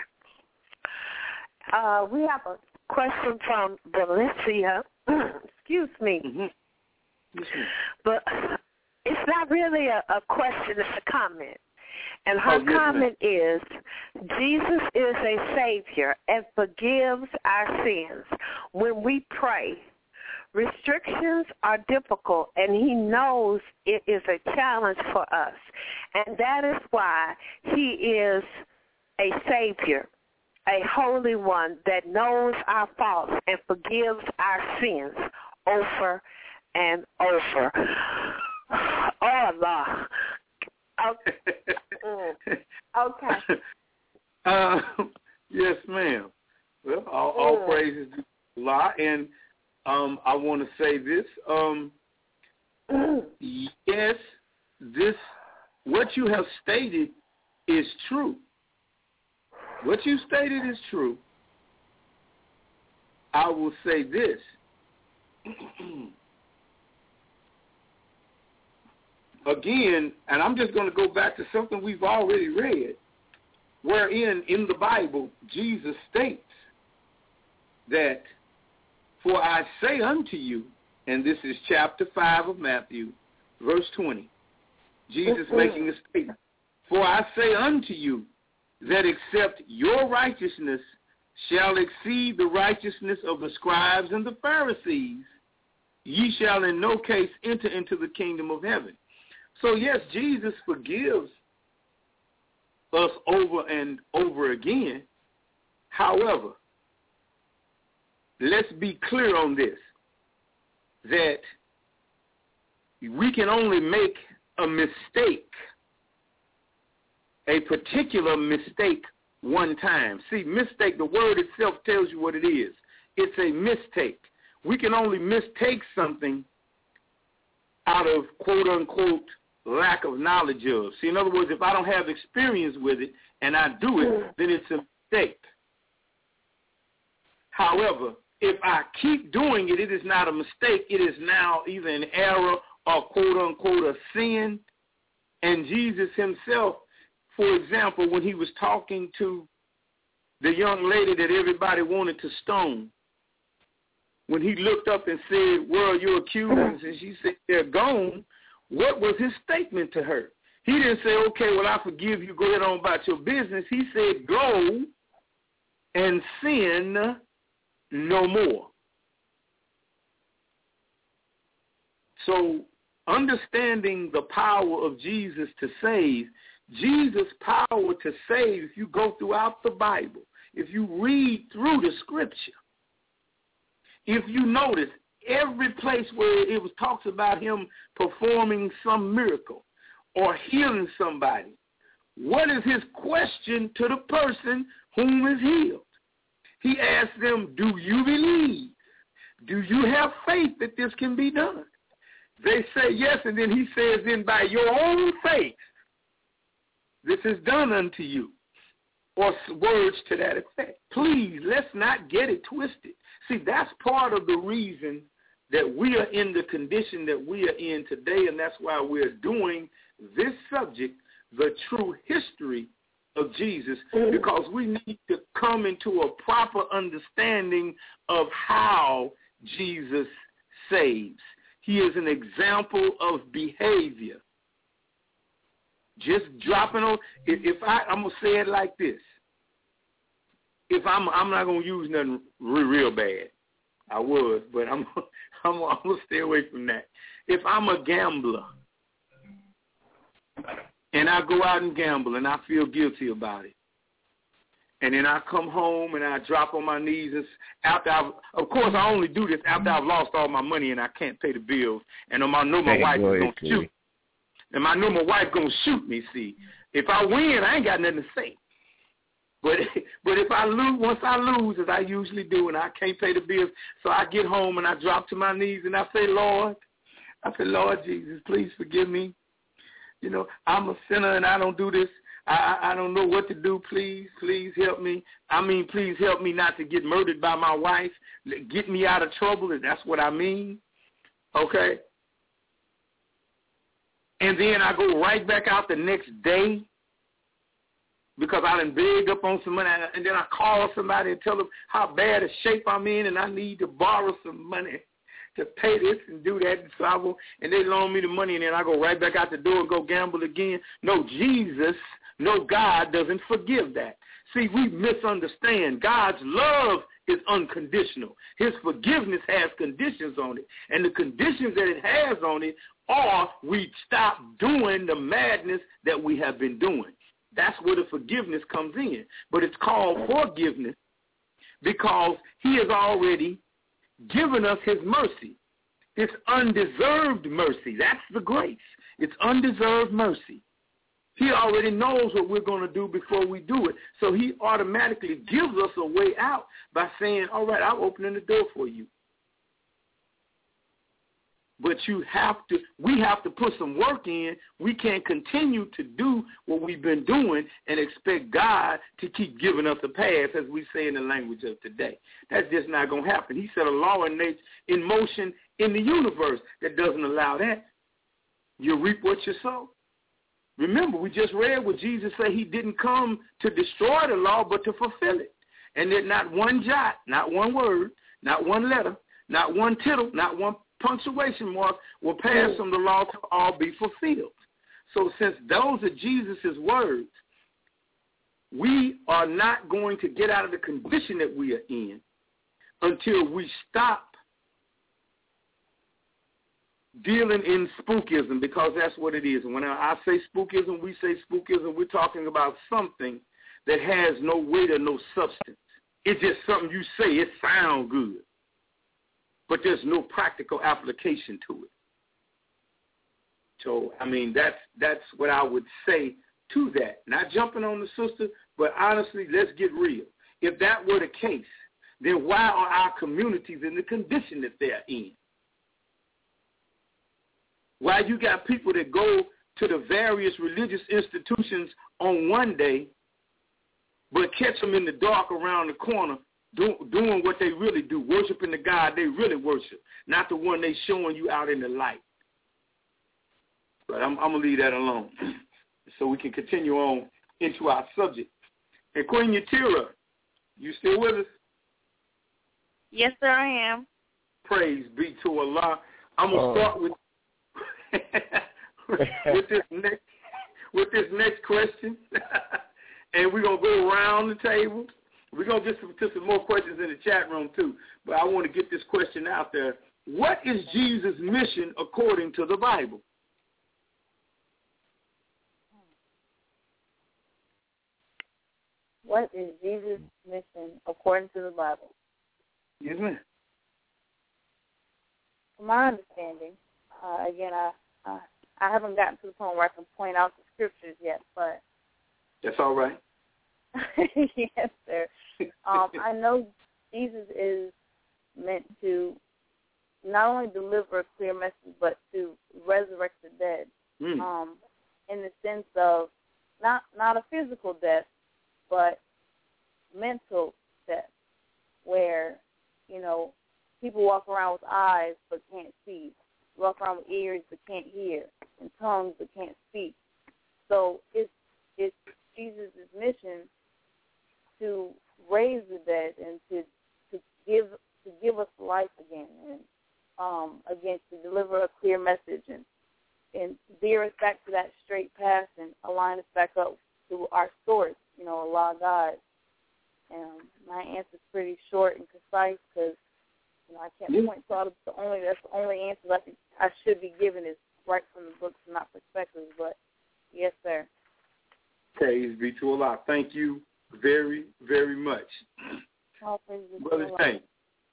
Uh, we have a question from Valencia. Excuse me. Mm-hmm. Yes, but it's not really a, a question, it's a comment. And her oh, yes, comment is, Jesus is a Savior and forgives our sins. When we pray, restrictions are difficult, and he knows it is a challenge for us. And that is why he is a Savior, a Holy One that knows our faults and forgives our sins over and over. Oh, Allah. Okay. Mm. Okay. Uh, yes, ma'am. Well, all, all Mm. praises to Allah. And um, I want to say this. Um, Mm. yes, this, what you have stated is true. What you stated is true. I will say this. Again, and I'm just going to go back to something we've already read, wherein in the Bible, Jesus states that, for I say unto you, and this is chapter five of Matthew, verse twenty, Jesus Mm-hmm. making a statement, for I say unto you, that except your righteousness shall exceed the righteousness of the scribes and the Pharisees, ye shall in no case enter into the kingdom of heaven. So yes, Jesus forgives us over and over again. However, let's be clear on this, that we can only make a mistake, a particular mistake, one time. See, mistake, the word itself tells you what it is. It's a mistake. We can only mistake something out of quote-unquote lack of knowledge of. See, in other words, if I don't have experience with it and I do it, then it's a mistake. However, if I keep doing it, it is not a mistake. It is now either an error or quote-unquote a sin. And Jesus himself, for example, when he was talking to the young lady that everybody wanted to stone, when he looked up and said, where are your accusers? And she said, they're gone. What was his statement to her? He didn't say, okay, well, I forgive you. Go ahead on about your business. He said, go and sin no more. So understanding the power of Jesus to save, Jesus' power to save, if you go throughout the Bible, if you read through the scripture, if you notice, every place where it was talks about him performing some miracle or healing somebody, what is his question to the person whom is healed? He asks them, do you believe? Do you have faith that this can be done? They say yes, and then he says, then by your own faith, this is done unto you, or words to that effect. Please, let's not get it twisted. See, that's part of the reason that we are in the condition that we are in today, and that's why we're doing this subject, the true history of Jesus, because we need to come into a proper understanding of how Jesus saves. He is an example of behavior. Just dropping on, if, if I, I'm going to say it like this. If I'm, I'm not going to use nothing real, real bad. I was, but I'm, I'm, I'm going to stay away from that. If I'm a gambler and I go out and gamble and I feel guilty about it, and then I come home and I drop on my knees, and after I've, of course I only do this after I've lost all my money and I can't pay the bills, and I know my wife is going to shoot. And I know my wife going to shoot me, see. If I win, I ain't got nothing to say. But but if I lose, once I lose, as I usually do, and I can't pay the bills, so I get home and I drop to my knees and I say, Lord, I say, Lord Jesus, please forgive me. You know, I'm a sinner and I don't do this. I, I don't know what to do. Please, please help me. I mean, please help me not to get murdered by my wife. Get me out of trouble, if that's what I mean. Okay? And then I go right back out the next day because I done begged up on some money, and then I call somebody and tell them how bad a shape I'm in and I need to borrow some money to pay this and do that, and so I will, and they loan me the money, and then I go right back out the door and go gamble again. No, Jesus No, God doesn't forgive that. See, we misunderstand. God's love is unconditional. His forgiveness has conditions on it. And the conditions that it has on it are we stop doing the madness that we have been doing. That's where the forgiveness comes in. But it's called forgiveness because he has already given us his mercy. It's undeserved mercy. That's the grace. It's undeserved mercy. He already knows what we're going to do before we do it. So he automatically gives us a way out by saying, all right, I'm opening the door for you. But you have to, we have to put some work in. We can't continue to do what we've been doing and expect God to keep giving us a pass, as we say in the language of today. That's just not going to happen. He set a law in nature, in motion in the universe that doesn't allow that. You reap what you sow. Remember, we just read what Jesus said. He didn't come to destroy the law, but to fulfill it. And that not one jot, not one word, not one letter, not one tittle, not one punctuation mark will pass from the law to all be fulfilled. So since those are Jesus' words, we are not going to get out of the condition that we are in until we stop dealing in spookism, because that's what it is. When I say spookism, we say spookism, we're talking about something that has no weight or no substance. It's just something you say. It sounds good, but there's no practical application to it. So, I mean, that's that's what I would say to that. Not jumping on the sister, but honestly, let's get real. If that were the case, then why are our communities in the condition that they're in? Why you got people that go to the various religious institutions on one day, but catch them in the dark around the corner do, doing what they really do, worshiping the God they really worship, not the one they showing you out in the light. But I'm, I'm going to leave that alone so we can continue on into our subject. And Queen Yatira, you still with us? Yes, sir, I am. Praise be to Allah. I'm going to oh. start with with this next with this next question, and we're gonna go around the table. We're gonna get some, to some more questions in the chat room too. But I want to get this question out there: what is Jesus' mission according to the Bible? What is Jesus' mission according to the Bible? Yes, ma'am. From my understanding. Uh, again, I, I I haven't gotten to the point where I can point out the scriptures yet, but that's all right. Yes, sir. Um, I know Jesus is meant to not only deliver a clear message, but to resurrect the dead. Mm. Um, in the sense of not not a physical death, but mental death, where you know people walk around with eyes but can't see. Walk around with ears but can't hear, and tongues but can't speak. So it's it's Jesus' mission to raise the dead and to to give to give us life again, and um, again to deliver a clear message and and veer us back to that straight path and align us back up to our source, you know, Allah God. And my answer is pretty short and concise because. You know, I can't yeah. point to all the only that's the only answer I think I should be given is right from the books and not perspectives. But yes, sir. Praise be to Allah. Thank you very, very much. All praise Brother Shane.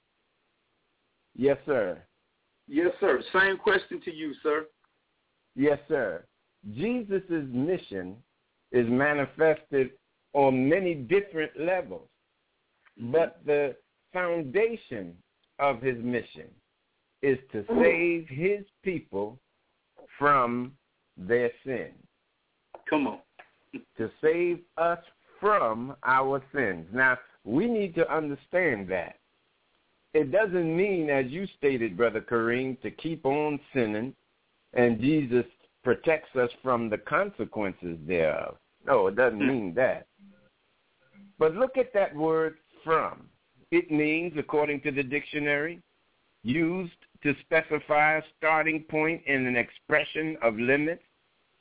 Yes, sir. Yes, sir. Same question to you, sir. Yes, sir. Jesus' mission is manifested on many different levels, but the foundation of his mission is to save his people from their sin. Come on. To save us from our sins. Now, we need to understand that. It doesn't mean, as you stated, Brother Kareem, to keep on sinning and Jesus protects us from the consequences thereof. No, it doesn't mean that. But look at that word from. It means, according to the dictionary, used to specify a starting point in an expression of limits,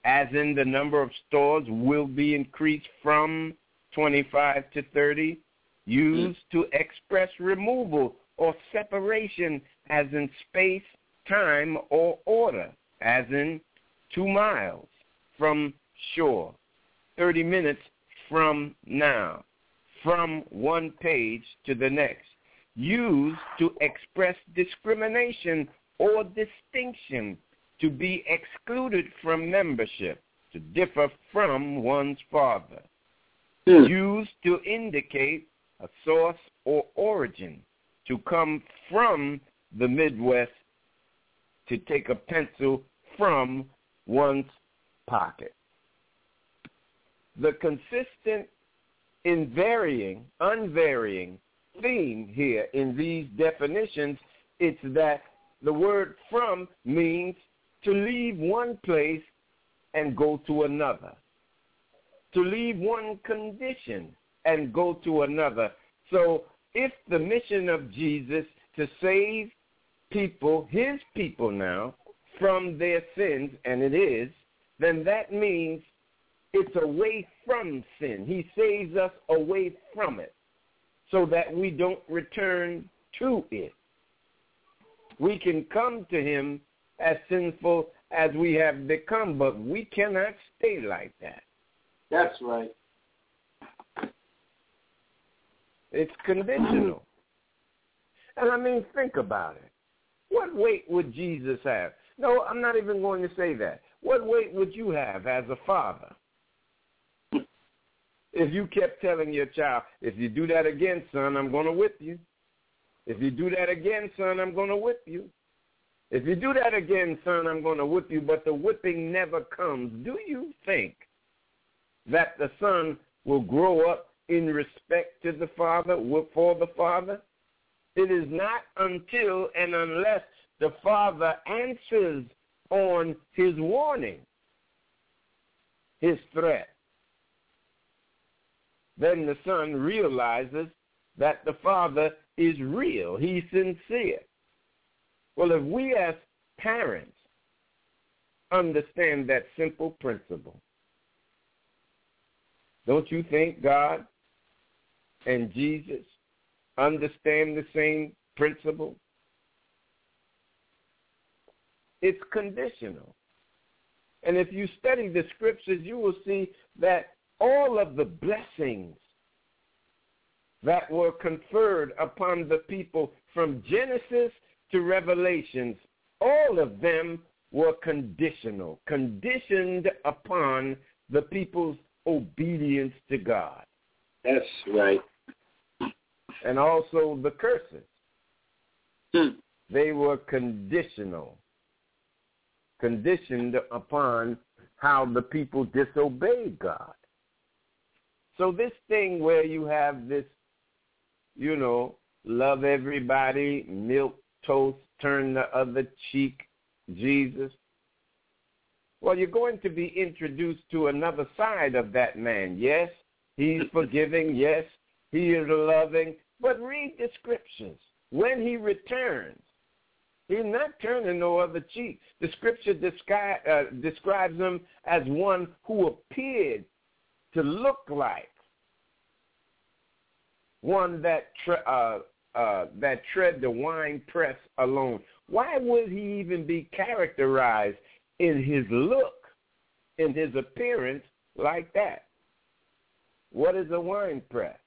as in the number of stores will be increased from twenty-five to thirty, used mm. to express removal or separation, as in space, time, or order, as in two miles from shore, thirty minutes from now, from one page to the next, used to express discrimination or distinction, to be excluded from membership, to differ from one's father, mm. used to indicate a source or origin, to come from the Midwest, to take a pencil from one's pocket. The consistent, unvarying, unvarying theme here in these definitions, it's that the word from means to leave one place and go to another, to leave one condition and go to another. So if the mission of Jesus to save people, his people now, from their sins, and it is, then that means it's away from sin. He saves us away from it so that we don't return to it. We can come to him as sinful as we have become, but we cannot stay like that. That's right. It's conditional. And I mean, think about it. What weight would Jesus have? No, I'm not even going to say that. What weight would you have as a father if you kept telling your child, if you do that again, son, I'm going to whip you. If you do that again, son, I'm going to whip you. If you do that again, son, I'm going to whip you, but the whipping never comes. Do you think that the son will grow up in respect to the father, for the father? It is not until and unless the father answers on his warning, his threat, then the son realizes that the father is real. He's sincere. Well, if we as parents understand that simple principle, don't you think God and Jesus understand the same principle? It's conditional. And if you study the scriptures, you will see that all of the blessings that were conferred upon the people from Genesis to Revelations, all of them were conditional, conditioned upon the people's obedience to God. That's right. And also the curses. Hmm. They were conditional, conditioned upon how the people disobeyed God. So this thing where you have this, you know, love everybody, milk toast, turn the other cheek, Jesus, well, you're going to be introduced to another side of that man. Yes, he's forgiving. Yes, he is loving. But read the scriptures. When he returns, he's not turning no other cheek. The scripture descri- uh, describes him as one who appeared to look like one that tre- uh, uh, that tread the wine press alone. Why would he even be characterized in his look, in his appearance like that? What is a wine press?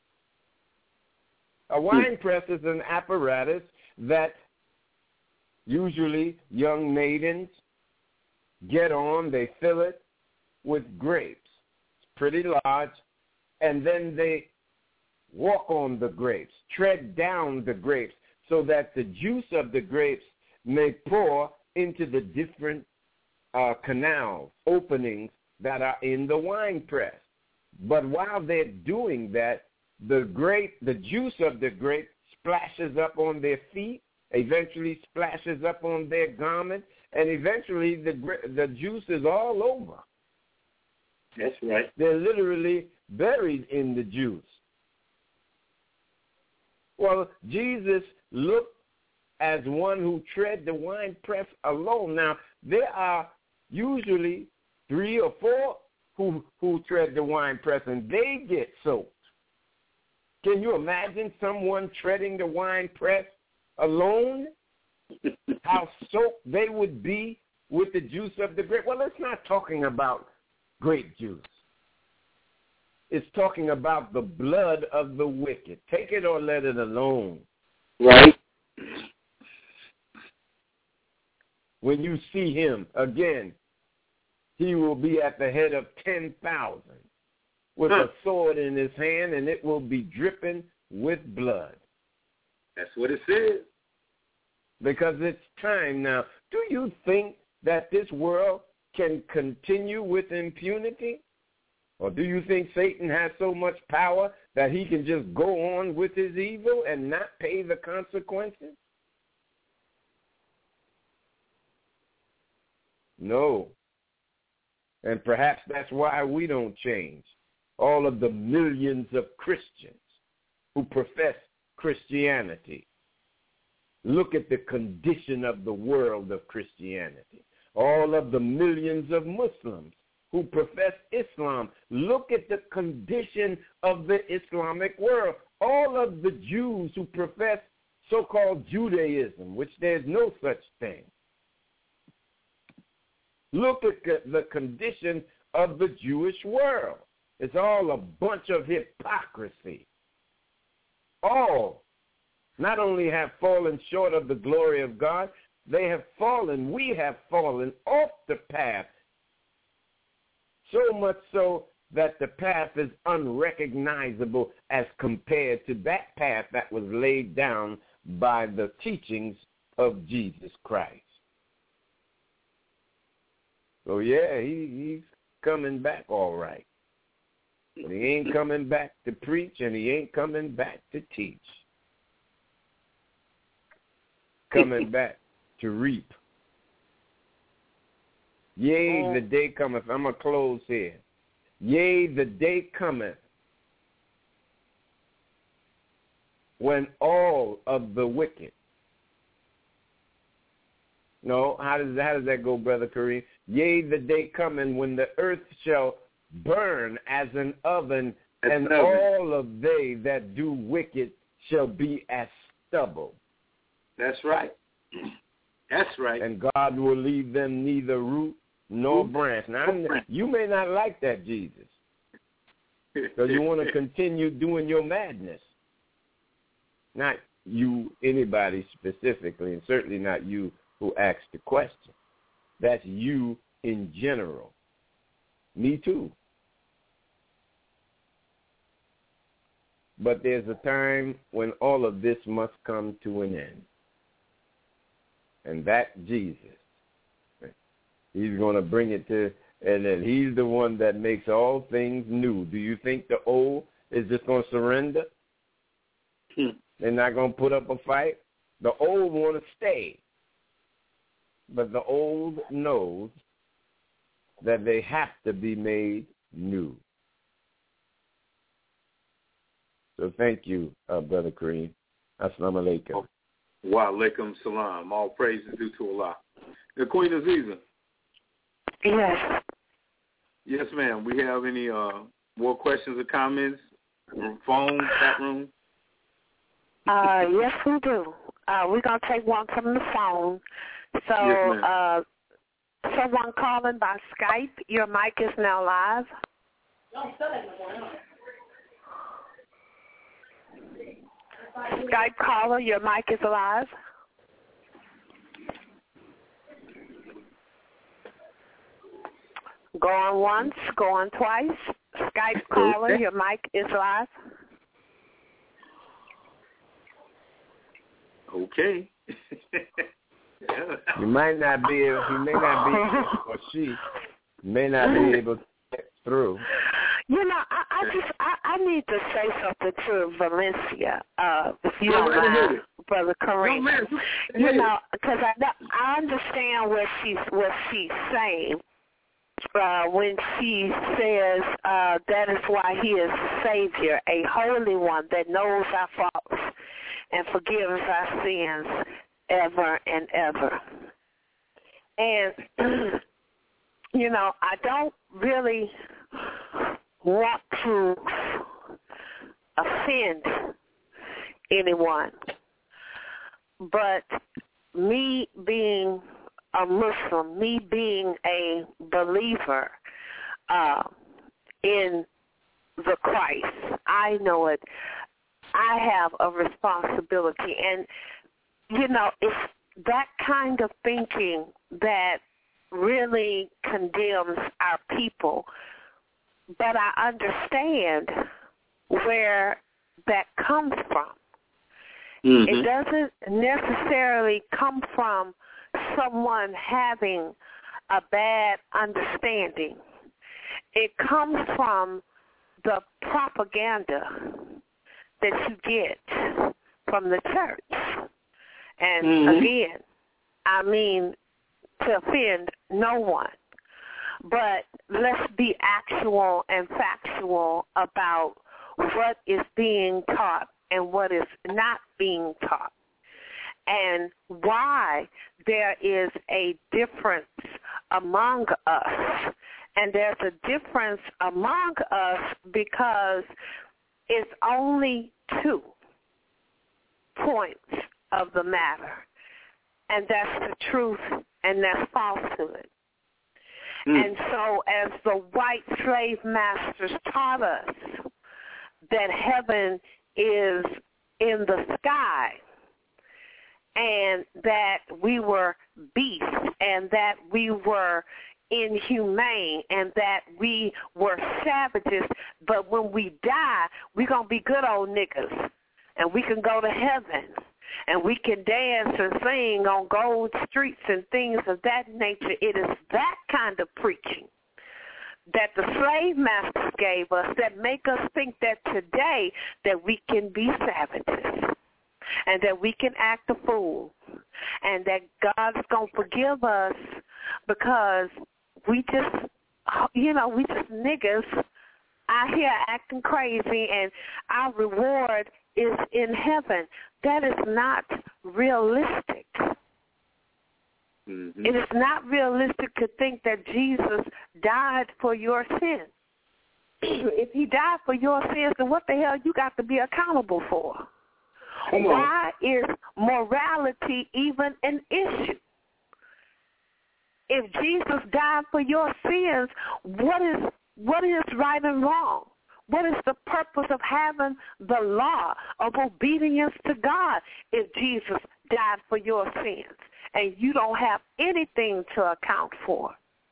A wine press is an apparatus that usually young maidens get on. They fill it with grapes. It's pretty large. And then they walk on the grapes, tread down the grapes so that the juice of the grapes may pour into the different uh, canals, openings that are in the wine press. But while they're doing that, the grape, the juice of the grape splashes up on their feet, eventually splashes up on their garment, and eventually the the juice is all over. That's right. They're literally buried in the juice. Well, Jesus looked as one who tread the winepress alone. Now, there are usually three or four who who tread the winepress, and they get soaked. Can you imagine someone treading the winepress alone? How soaked they would be with the juice of the grape. Well, it's not talking about grape juice. It's talking about the blood of the wicked. Take it or let it alone. Right. When you see him again, he will be at the head of ten thousand with huh. a sword in his hand, and it will be dripping with blood. That's what it says. Because it's time now. Do you think that this world can continue with impunity? Or do you think Satan has so much power that he can just go on with his evil and not pay the consequences? No. And perhaps that's why we don't change. All of the millions of Christians who profess Christianity. Look at the condition of the world of Christianity. All of the millions of Muslims who profess Islam. Look at the condition of the Islamic world. All of the Jews who profess so-called Judaism, which there's no such thing. Look at the condition of the Jewish world. It's all a bunch of hypocrisy. All not only have fallen short of the glory of God, they have fallen, we have fallen off the path. So much so that the path is unrecognizable as compared to that path that was laid down by the teachings of Jesus Christ. So, yeah, he, he's coming back all right. But he ain't coming back to preach, and he ain't coming back to teach. Coming back to reap. Yea, the day cometh. I'm going to close here. Yea, the day cometh when all of the wicked. No, how does, how does that go, Brother Kareem? Yea, the day cometh when the earth shall burn as an oven, as and an oven. All of they that do wicked shall be as stubble. That's right. That's right. And God will leave them neither root nor root branch. Now, branch. You may not like that, Jesus, because you want to continue doing your madness. Not you, anybody specifically, and certainly not you who asked the question. That's you in general. Me too. But there's a time when all of this must come to an end. And that Jesus, he's going to bring it to, and then he's the one that makes all things new. Do you think the old is just going to surrender? Hmm. They're not going to put up a fight? The old want to stay. But the old knows that they have to be made new. So thank you, uh, Brother Kareem. Assalamu alaikum. Wa alaikum salam. All praise is due to Allah. The Queen Aziza. Yes. Yes, ma'am. We have any uh, more questions or comments? Phone, chat room? Uh, yes, we do. Uh, we're going to take one from the phone. So, yes, uh, someone calling by Skype, your mic is now live. Skype caller, your mic is live. Going once, going twice. Skype caller, your mic is live. Okay. You might not be able, you may not be able, or she may not be able to get through. You know, I, I just, I, I need to say something to Valencia, uh, if you don't mind, Brother Kareem. No, you know, because I, I understand what she's, what she's saying uh, when she says uh, that is why he is the Savior, a holy one that knows our faults and forgives our sins ever and ever. And, you know, I don't really want to offend anyone, but me being a Muslim, me being a believer uh, in the Christ, I know it. I have a responsibility, and, you know, it's that kind of thinking that really condemns our people. But I understand where that comes from. Mm-hmm. It doesn't necessarily come from someone having a bad understanding. It comes from the propaganda that you get from the church. And mm-hmm. again, I mean to offend no one, but let's be actual and factual about what is being taught and what is not being taught, and why there is a difference among us. And there's a difference among us because it's only two points of the matter, and that's the truth and that's falsehood. Mm. And so as the white slave masters taught us that heaven is in the sky, and that we were beasts, and that we were inhumane, and that we were savages, but when we die, we're going to be good old niggas, and we can go to heaven, and we can dance and sing on gold streets and things of that nature. It is that kind of preaching that the slave masters gave us that make us think that today that we can be savages and that we can act a fool and that God's going to forgive us because we just, you know, we just niggas out here acting crazy and our reward is in heaven. That is not realistic. Mm-hmm. It is not realistic to think that Jesus died for your sins. If he died for your sins, then what the hell you got to be accountable for? Why is morality even an issue? If Jesus died for your sins, what is what is right and wrong? What is the purpose of having the law of obedience to God if Jesus died for your sins and you don't have anything to account for?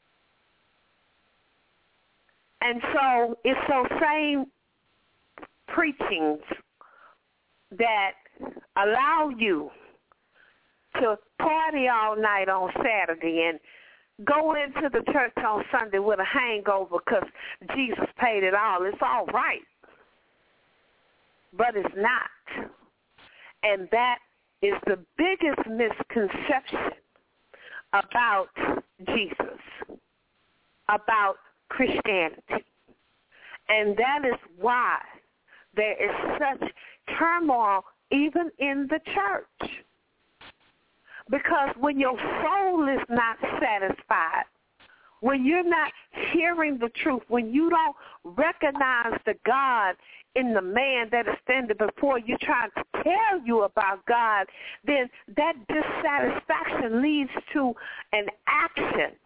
And so it's those same preachings that allow you to party all night on Saturday and go into the church on Sunday with a hangover because Jesus paid it all. It's all right. But it's not. And that is the biggest misconception about Jesus, about Christianity. And that is why there is such turmoil even in the church. Because when your soul is not satisfied, when you're not hearing the truth, when you don't recognize the God in the man that is standing before you trying to tell you about God, then that dissatisfaction leads to an action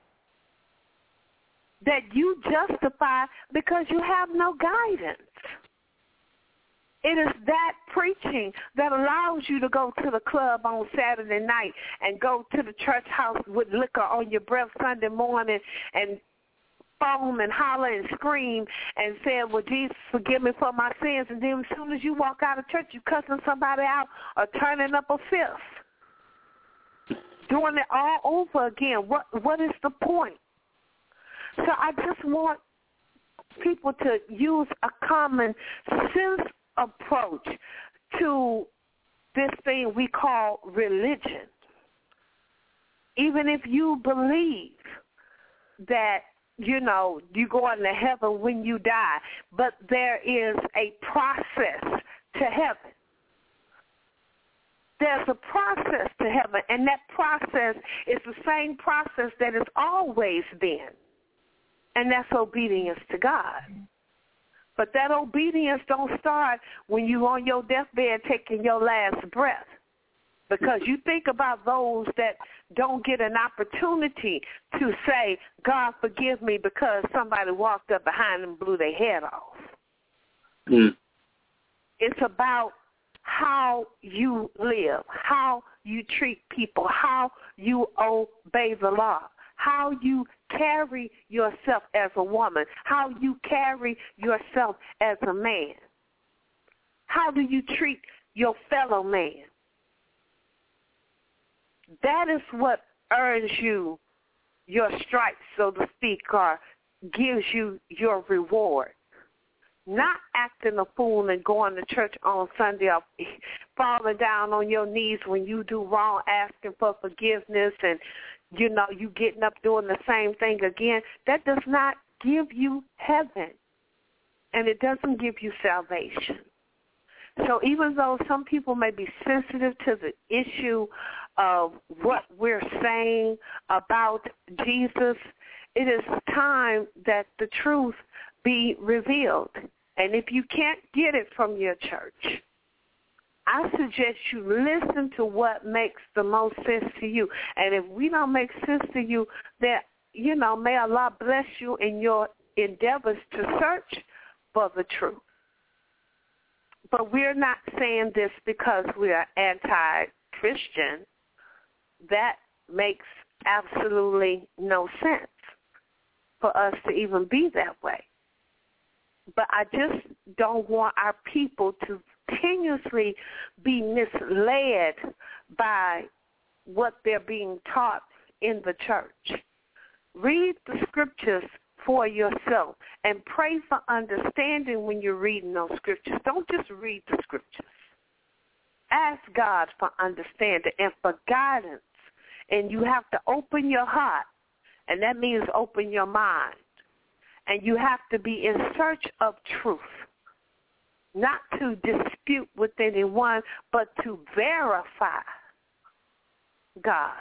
that you justify because you have no guidance. It is that preaching that allows you to go to the club on Saturday night and go to the church house with liquor on your breath Sunday morning and foam and holler and scream and say, well, Jesus, forgive me for my sins. And then as soon as you walk out of church, you cussing somebody out or turning up a fifth. Doing it all over again. What What is the point? So I just want people to use a common sense approach to this thing we call religion. Even if you believe that, you know, you go into heaven when you die, but there is a process to heaven. There's a process to heaven, and that process is the same process that has always been. and that's obedience to God. But that obedience don't start when you on your deathbed taking your last breath, because you think about those that don't get an opportunity to say, God, forgive me, because somebody walked up behind them and blew their head off. Mm. It's about how you live, how you treat people, how you obey the law, how you carry yourself as a woman, how you carry yourself as a man. How do you treat your fellow man? That is what earns you your stripes, so to speak, or gives you your reward. Not acting a fool and going to church on Sunday or falling down on your knees when you do wrong, asking for forgiveness, and, you know, you getting up doing the same thing again. That does not give you heaven, and it doesn't give you salvation. So even though some people may be sensitive to the issue of what we're saying about Jesus, it is time that the truth be revealed. And if you can't get it from your church, I suggest you listen to what makes the most sense to you. And if we don't make sense to you, then, you know, may Allah bless you in your endeavors to search for the truth. But we're not saying this because we are anti-Christian. That makes absolutely no sense for us to even be that way. But I just don't want our people to continuously be misled by what they're being taught in the church. Read the scriptures for yourself and pray for understanding when you're reading those scriptures. Don't just read the scriptures. Ask God for understanding and for guidance. And you have to open your heart, and that means open your mind. And you have to be in search of truth, not to dispute with anyone, but to verify God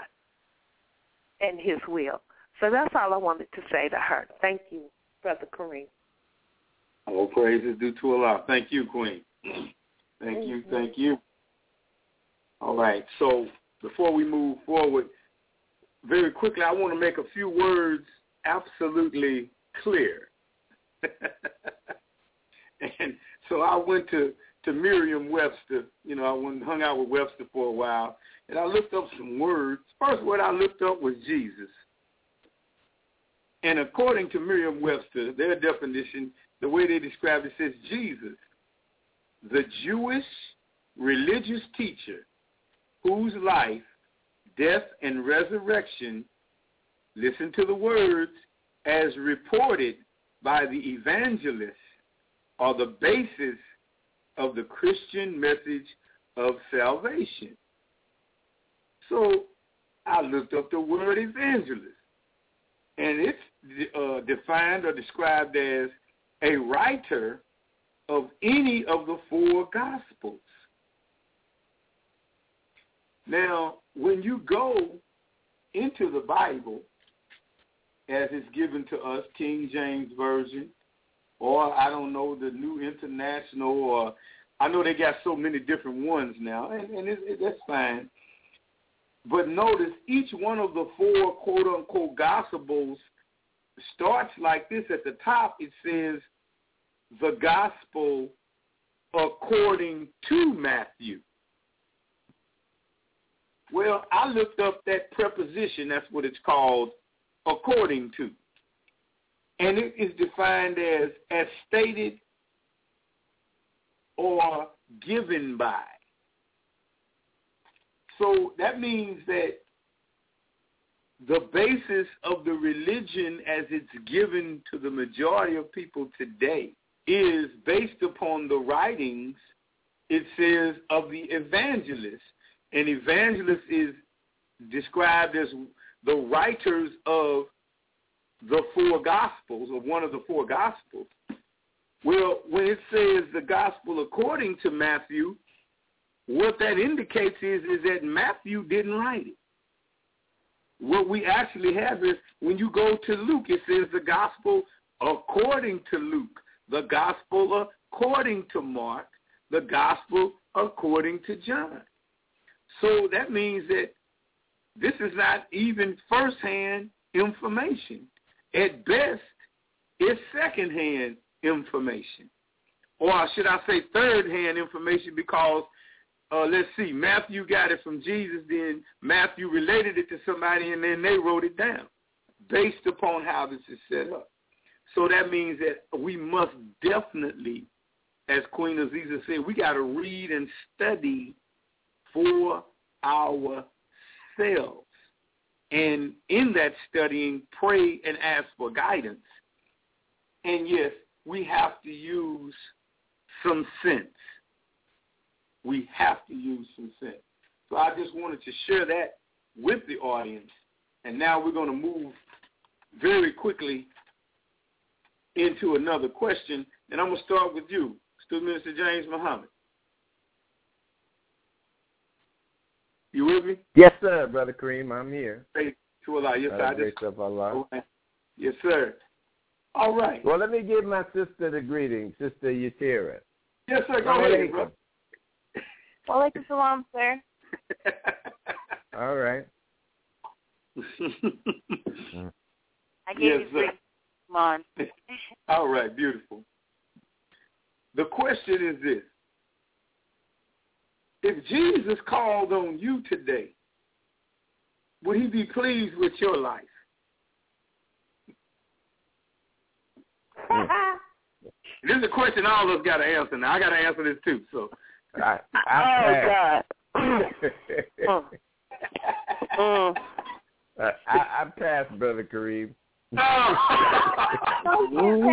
and his will. So that's all I wanted to say to her. Thank you, Brother Kareem. All praises due to Allah. Thank you, Queen. Thank you, thank you. All right, so before we move forward, very quickly, I want to make a few words absolutely clear. And so I went to, to Merriam-Webster. You know, I went and hung out with Webster for a while, and I looked up some words. First word I looked up was Jesus. And according to Merriam-Webster, their definition, the way they describe it, says Jesus, the Jewish religious teacher whose life, death, and resurrection, listen to the words, as reported by the evangelists, are the basis of the Christian message of salvation. So I looked up the word evangelist, and it's uh, defined or described as a writer of any of the four Gospels. Now, when you go into the Bible, as it's given to us, King James Version, or I don't know, the New International, or I know they got so many different ones now, and, and it, it, that's fine. But notice each one of the four quote-unquote Gospels starts like this. At the top, it says, the Gospel according to Matthew. Well, I looked up that preposition, that's what it's called, according to. And it is defined as, as stated or given by. So that means that the basis of the religion as it's given to the majority of people today is based upon the writings, it says, of the evangelist. An evangelist is described as the writers of the four Gospels, or one of the four Gospels. Well, when it says the Gospel according to Matthew, what that indicates is, is that Matthew didn't write it. what we actually have is when you go to Luke, it says the gospel according to Luke, the gospel according to Mark, the gospel according to John. So that means that this is not even firsthand information. At best, it's secondhand information. Or should I say third-hand information, because, uh, let's see, Matthew got it from Jesus, then Matthew related it to somebody, and then they wrote it down based upon how this is set up. So that means that we must definitely, as Queen Aziza said, we got to read and study for ourselves. And in that studying, pray and ask for guidance. And yes, we have to use some sense. We have to use some sense. So I just wanted to share that with the audience. And now we're going to move very quickly into another question. And I'm going to start with you, Student Minister James Muhammad. You with me? Yes, sir, Brother Kareem. I'm here. Praise to Allah. Yes, uh, I grace just. of Allah. Yes, sir. All right. Well, let me give my sister the greeting, Sister Yatira. Yes, sir. Go ahead, bro. Walaikum salam, sir. All right. I gave yes, you greeting. Come on. All right, beautiful. The question is this. If Jesus called on you today, would he be pleased with your life? This is a question all of us got to answer now. I got to answer this too. So, I, I oh God! mm. uh, I, I passed, Brother Kareem. Oh,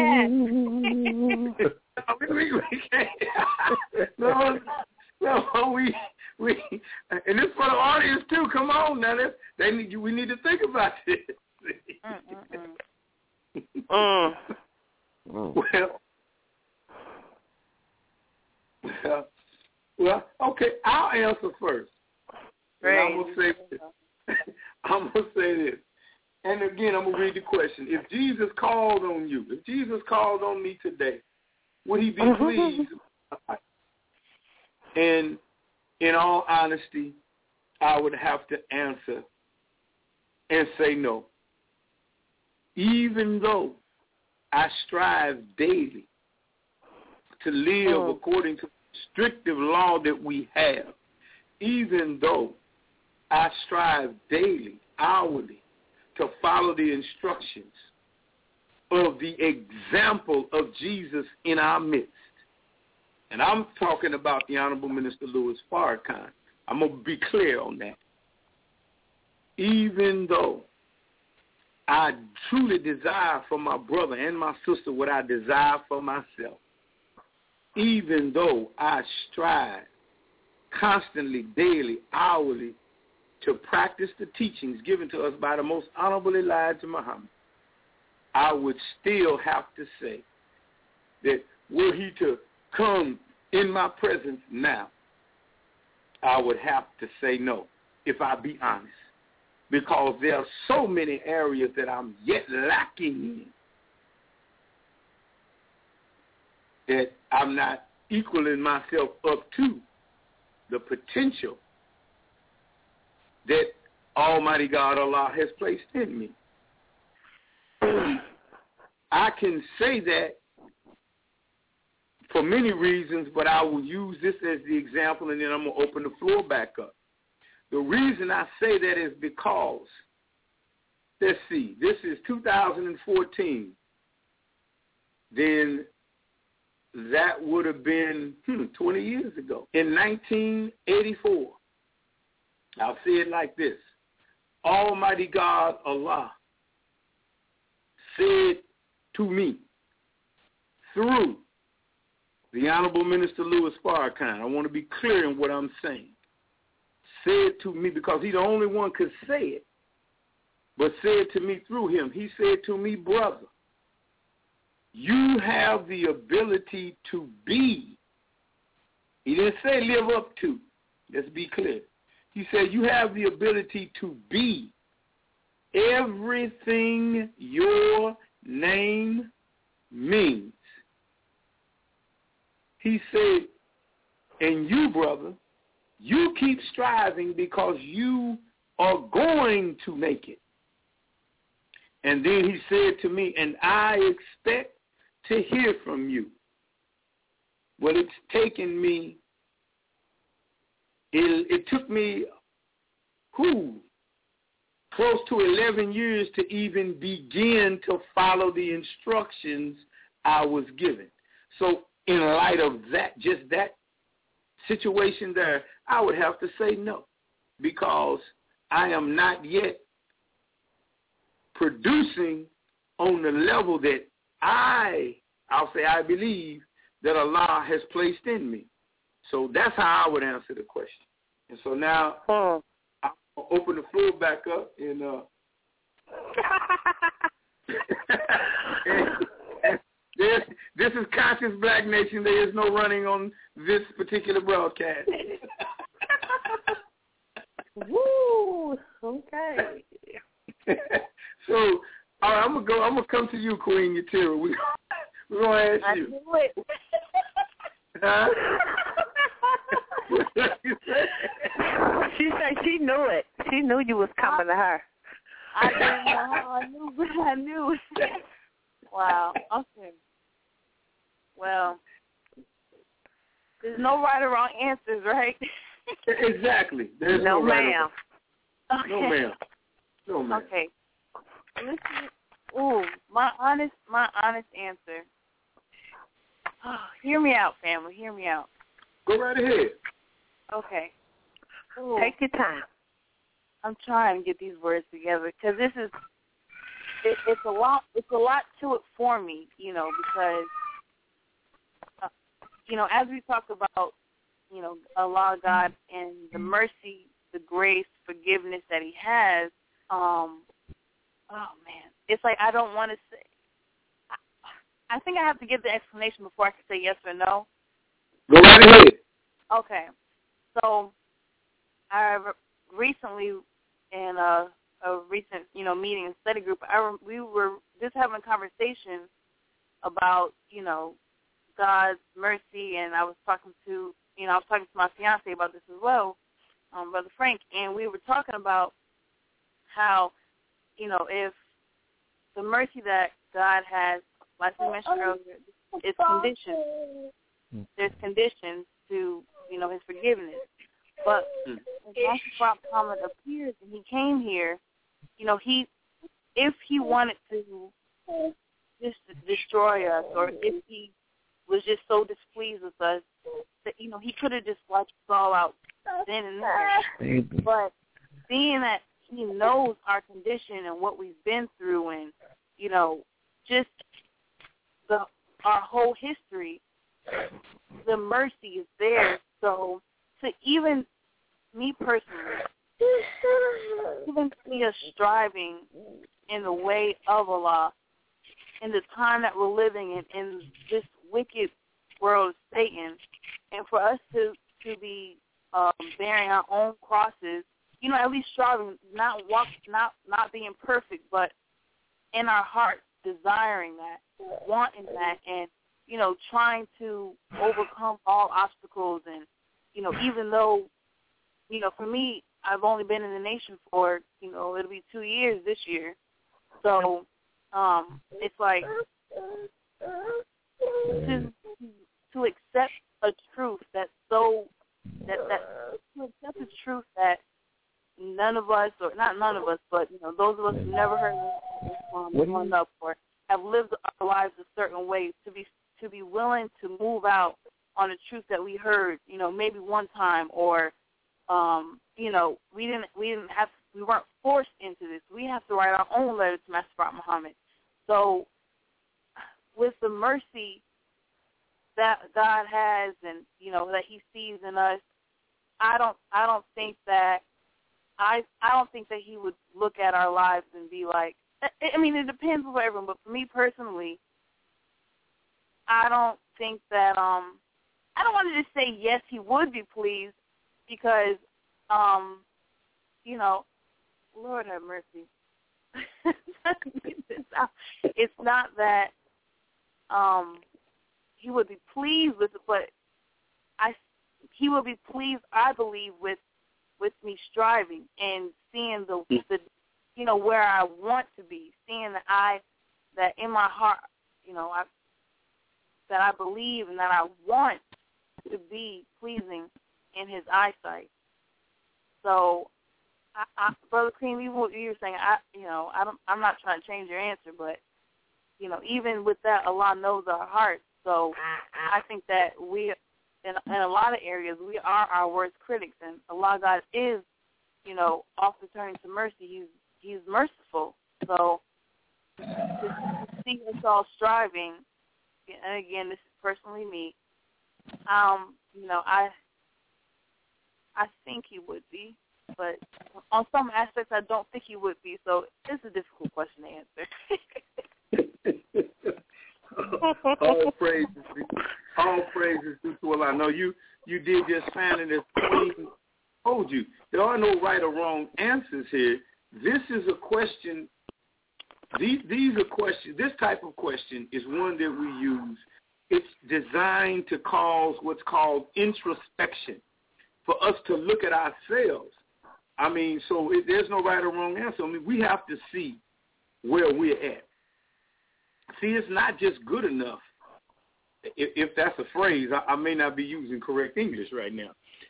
we, we can't. No, no, we we, and this for the audience too. Come on now, they need we need to think about this. mm. Well, well, well, okay. I'll answer first. And I'm gonna say this. I'm gonna say this. And again, I'm gonna read the question. If Jesus called on you, if Jesus called on me today, would he be pleased? And in all honesty, I would have to answer and say no. Even though I strive daily to live oh. according to the restrictive law that we have, even though I strive daily, hourly, to follow the instructions of the example of Jesus in our midst. And I'm talking about the Honorable Minister Louis Farrakhan. I'm going to be clear on that. Even though I truly desire for my brother and my sister what I desire for myself, even though I strive constantly, daily, hourly, to practice the teachings given to us by the most honorable Elijah Muhammad, I would still have to say that were he to come in my presence now, I would have to say no, if I be honest, because there are so many areas that I'm yet lacking in that I'm not equaling myself up to the potential that Almighty God Allah has placed in me. I can say that for many reasons, but I will use this as the example, and then I'm going to open the floor back up. The reason I say that is because, let's see, this is two thousand fourteen. Then that would have been hmm, twenty years ago. In nineteen eighty-four, I'll say it like this. Almighty God, Allah, said to me through the Honorable Minister Louis Farrakhan, I want to be clear in what I'm saying, said to me, because he's the only one could say it, but said to me through him, he said to me, brother, you have the ability to be. He didn't say live up to. Let's be clear. He said you have the ability to be everything your name means. He said, and you, brother, you keep striving because you are going to make it. And then he said to me, and I expect to hear from you. Well, it's taken me, it, it took me, who, close to eleven years to even begin to follow the instructions I was given. So in light of that, just that situation there, I would have to say no, because I am not yet producing on the level that I, I'll say I believe, that Allah has placed in me. So that's how I would answer the question. And so now hmm. I'll open the floor back up and uh and, and this, this is Conscious Black Nation. There is no running on this particular broadcast. Woo! Okay. So, all right, I'm gonna go. I'm gonna come to you, Queen Yatira. We we're gonna ask I you. I knew it. Huh? She said she knew it. She knew you was coming to her. I didn't know how I knew, but I knew. Wow. Okay. Well, there's no right or wrong answers, right? Exactly. There's no, no ma'am. Right okay. No, ma'am. No, ma'am. Okay. Listen. Ooh, my honest, my honest answer. Oh, hear me out, family. Hear me out. Go right ahead. Okay. Ooh. Take your time. I'm trying to get these words together because this is it, it's a lot. It's a lot to it for me, you know, because uh, you know, as we talk about, you know, Allah, God, and the mercy, the grace, forgiveness that He has. Um, oh man, it's like I don't want to say. I, I think I have to give the explanation before I can say yes or no. Go right ahead. Okay, so I recently in a, a recent, you know, meeting and study group, I, we were just having a conversation about, you know, God's mercy, and I was talking to, you know, I was talking to my fiance about this as well, um, Brother Frank, and we were talking about how, you know, if the mercy that God has, like we mentioned earlier, it's conditions. There's conditions to, you know, His forgiveness. But when Prophet Muhammad appears and he came here, you know, he, if he wanted to just destroy us, or if he was just so displeased with us, that, you know, he could have just wiped us all out then and there. But being that He knows our condition and what we've been through, and, you know, just the our whole history, the mercy is there. So to even me personally, even see us striving in the way of Allah, in the time that we're living in, in this wicked world of Satan, and for us to, to be um, bearing our own crosses, you know, at least striving, not walk, not not being perfect, but in our hearts desiring that, wanting that, and, you know, trying to overcome all obstacles. And, you know, even though, you know, for me, I've only been in the nation for, you know, it'll be two years this year. So um, it's like to, to accept a truth that's so, that, that to accept a truth that none of us, or not none of us, but, you know, those of us who never heard of growing up or have lived our lives a certain way, to be to be willing to move out on the truth that we heard, you know, maybe one time, or um, you know, we didn't we didn't have we weren't forced into this. We have to write our own letter to Master Prophet Muhammad. So with the mercy that God has, and, you know, that He sees in us, I don't I don't think that I I don't think that He would look at our lives and be like, I mean, it depends on everyone, but for me personally, I don't think that, um, I don't want to just say yes, He would be pleased, because, um, you know, Lord have mercy. it's, not, it's not that um, he would be pleased with it, but I, he would be pleased, I believe, with with me striving and seeing the, the you know, where I want to be, seeing that I, that in my heart, you know, I, that I believe and that I want to be pleasing in his eyesight. So, I, I, Brother Cream, even what you were saying, I, you know, I don't, I'm not trying to change your answer, but, you know, even with that, Allah knows our hearts. So, I think that we, in, in a lot of areas, we are our worst critics, and Allah God is, you know, often turning to mercy. He's He's merciful. So, to, to see us all striving, and again, this is personally me. Um, you know, I, I think he would be. But on some aspects, I don't think he would be. So it's a difficult question to answer. all praises, all praises to Allah. I know you, you did just find it as Queen told you. There are no right or wrong answers here. This is a question. These these are questions. This type of question is one that we use. It's designed to cause what's called introspection, for us to look at ourselves. I mean, so it, there's no right or wrong answer. I mean, we have to see where we're at. See, it's not just good enough. If, if that's a phrase, I, I may not be using correct English right now.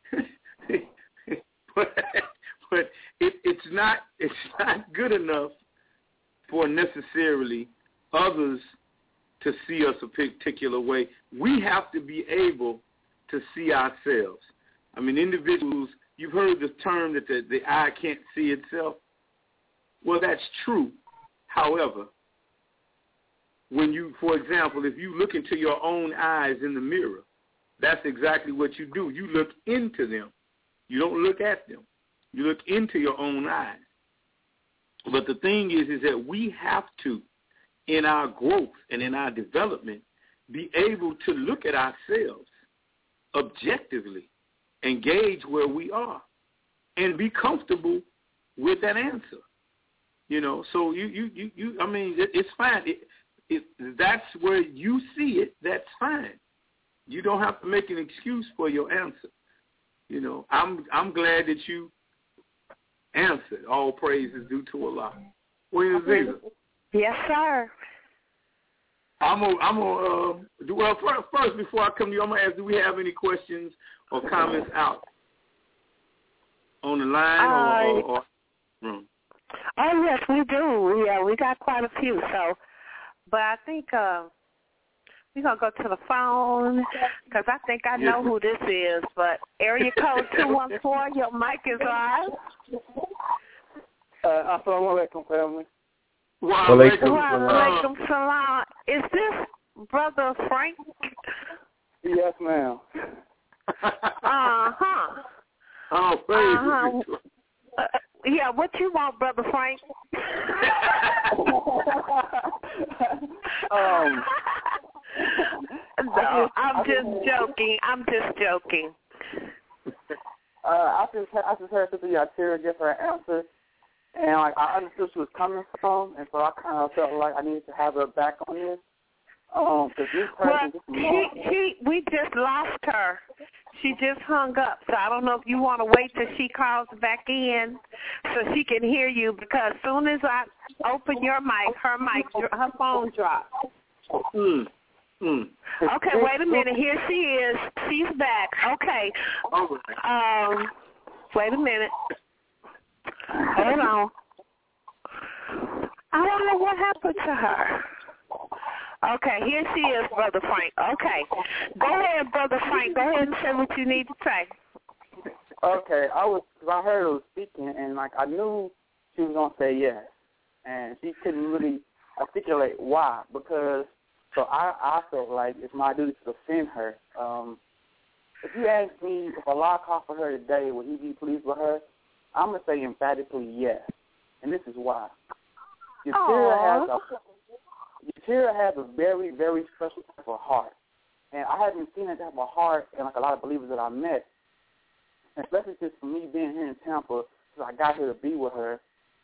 but but it, it's not it's not good enough for necessarily others to see us a particular way. We have to be able to see ourselves. I mean, individuals, you've heard the term that the, the eye can't see itself. Well, that's true. However, when you, for example, if you look into your own eyes in the mirror, that's exactly what you do. You look into them. You don't look at them. You look into your own eyes. But the thing is, is that we have to, in our growth and in our development, be able to look at ourselves objectively and gauge where we are and be comfortable with that answer. You know, so you, you, you, you I mean, it, it's fine. It, it, that's where you see it, that's fine. You don't have to make an excuse for your answer. You know, I'm I'm glad that you answered. All praise is due to Allah. Queen Aziza. Yes, sir. I'm gonna I'm gonna uh, do well. First, first, before I come to you, I'm gonna ask: do we have any questions or comments out on the line uh, or, or, or room? Oh yes, we do. Yeah, we got quite a few. So, but I think uh, we're gonna go to the phone because I think I know who this is. But area code two one four, your mic is on. Uh, Assalamu alaikum, family. Wa alaikum salam. Is this Brother Frank? Yes, ma'am. Uh-huh. Oh, praise uh-huh. Uh, yeah, what you want, Brother Frank? um, no, I'm just joking. I'm just joking. Uh, I just I just heard Sister Yatira give her an answer, and like I understood she was coming from, and so I kind of felt like I needed to have her back on this. Um, cause this person, well, she, she, we just lost her. She just hung up, so I don't know if you want to wait till she calls back in so she can hear you, because as soon as I open your mic, her mic, her phone drops. Mm. Mm. Okay, wait a minute. Here she is. She's back. Okay. Um, wait a minute. Hold on. I don't know what happened to her. Okay, here she is, Brother Frank. Okay. Go ahead, Brother Frank. Go ahead and say what you need to say. Okay, I was, cause I heard her was speaking, and like I knew she was gonna say yes, and she couldn't really articulate why, because so I, I felt like it's my duty to defend her. Um, if you ask me if Allah called for her today, would He be pleased with her? I'm gonna say emphatically yes, and this is why. Yatira has a Yatira has a very, very special type of heart, and I haven't seen that type of heart in like a lot of believers that I met, especially just for me being here in Tampa, because I got here to be with her.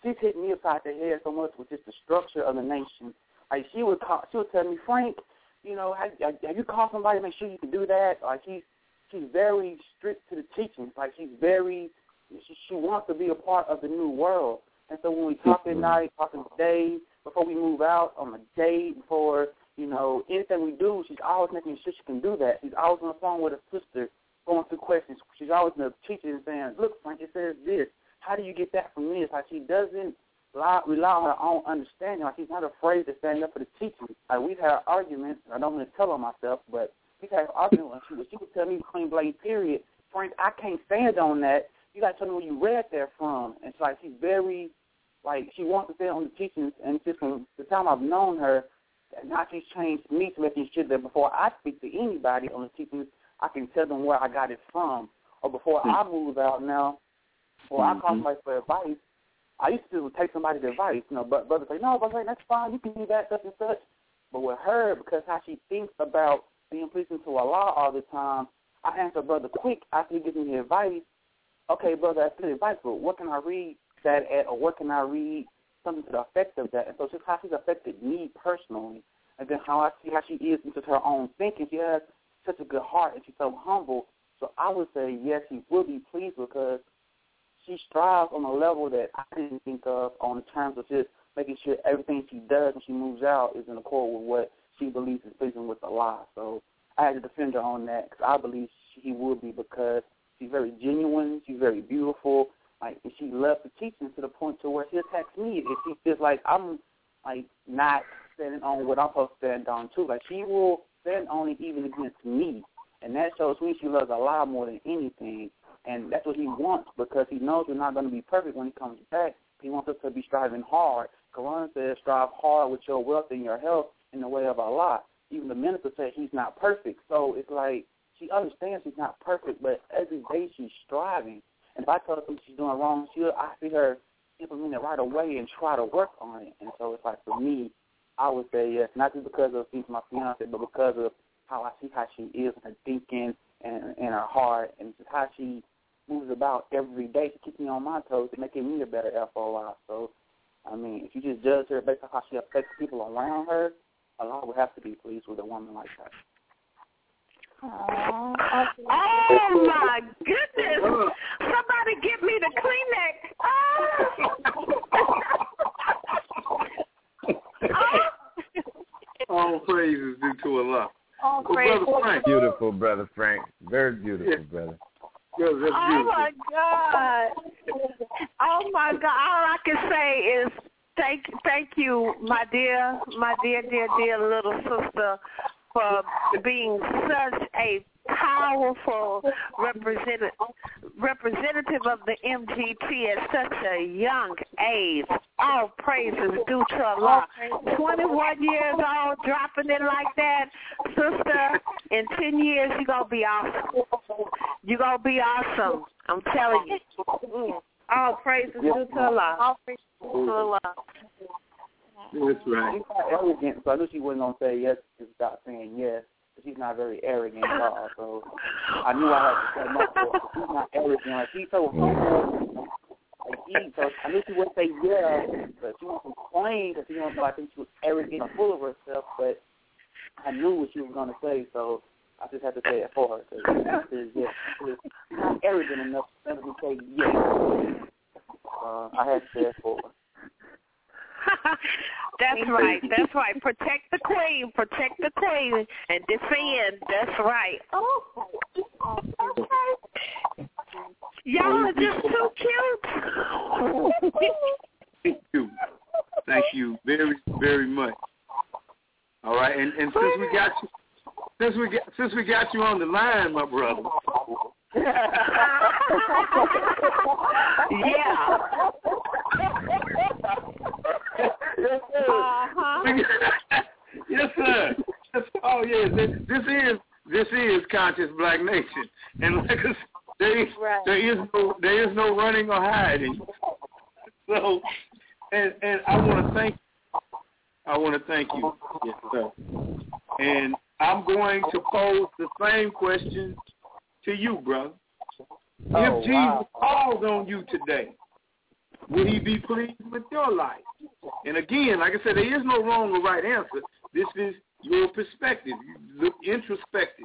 she's hit me upside the head so much with just the structure of the nation. Like she would call, she would tell me, Frank, you know, have, have you called somebody to make sure you can do that? Like she's she's very strict to the teachings. Like she's very she, she wants to be a part of the new world. And so when we talk at night, talking today, before we move out on a date, before you know anything we do, she's always making sure she can do that. She's always on the phone with her sister, going through questions. She's always in the teaching and saying, "Look, Frank, it says this. How do you get that from this?" Like she doesn't rely, rely on her own understanding. Like she's not afraid to stand up for the teaching. Like we've had arguments. I don't want to tell on myself, but we've had arguments. She would she would tell me plain blank period, Frank, I can't stand on that. You got to tell me where you read that from. And it's like she's very like she wants to stand on the teachings. And just from the time I've known her, now she's changed me to making sure that before I speak to anybody on the teachings, I can tell them where I got it from. Or before mm-hmm. I move out now, or mm-hmm. I call somebody for advice, I used to take somebody's advice. You know, but brothers say, no, brother, that's fine. You can do that, such and such. But with her, because how she thinks about being pleasing to Allah all the time, I answer brother quick after he gives me advice. Okay, brother, that's good advice, but what can I read that at, or what can I read something to the effect of that? And so just how she's affected me personally, and then how I see how she is into her own thinking. She has such a good heart, and she's so humble. So I would say, yes, he will be pleased because she strives on a level that I didn't think of on the terms of just making sure everything she does when she moves out is in accord with what she believes is pleasing with Allah. So I had to defend her on that because I believe she will be because she's very genuine, she's very beautiful, like, and she loves the teaching to the point to where she'll text me if she feels like I'm like not standing on what I'm supposed to stand on too. Like she will stand on it even against me, and that shows me she loves Allah more than anything. And that's what he wants because he knows we're not going to be perfect when he comes back. He wants us to be striving hard. Quran says, strive hard with your wealth and your health in the way of Allah. Even the minister said he's not perfect. So it's like she understands she's not perfect, but every day she's striving. And if I tell her something she's doing wrong, she'll, I see her implement it right away and try to work on it. And so it's like for me, I would say yes, not just because of she's my fiance, but because of how I see how she is in her thinking and in her heart and just how she moves about every day to keep me on my toes to making me a better F O I. So, I mean, if you just judge her based on how she affects people around her, Allah would have to be pleased with a woman like that. Oh, oh my goodness. Somebody give me the Kleenex. Oh. All praises due to Allah. All well, praise. Brother Frank. Beautiful, Brother Frank. Very beautiful, yeah. brother. Yeah, that's oh, my God. Oh, my God. All I can say is thank thank you, my dear, my dear, dear, dear little sister, for being such a powerful representative representative of the M G T at such a young age. All praises due to Allah. twenty-one years old, dropping it like that. Sister, in ten years, you're going to be awesome. You're going to be awesome. I'm telling you. Mm. All praises due to Allah. All praises due to Allah. That's right. She's not arrogant, so I knew she wasn't going to say yes without saying yes. She's not very arrogant at all, so I knew I had to say no for her. She's not arrogant. Like, she's so humble. Like, he, so I knew she wouldn't say yeah, but she wouldn't complain because she wants to think she was arrogant or full of herself, but I knew what she was going to say, so I just had to say it for her. Because she says yes. She's not arrogant enough to say yes. Uh, I had to say it for her. That's right. That's right. Protect the queen. Protect the queen and defend. That's right. Oh, okay. Y'all are just too cute. Thank you. Thank you very, very much. All right, and, and since we got you, since we got since we got you on the line, my brother. Yeah. Uh-huh. Yes, sir. Yes, oh, yeah. This, this is this is Conscious Black Nation, and like I said, there is right. there is no there is no running or hiding. So, and and I want to thank I want to thank you, yes, sir. And I'm going to pose the same question to you, brother. Oh, if Jesus wow. calls on you today, will he be pleased with your life? And again, like I said, there is no wrong or right answer. This is your perspective. You look introspective.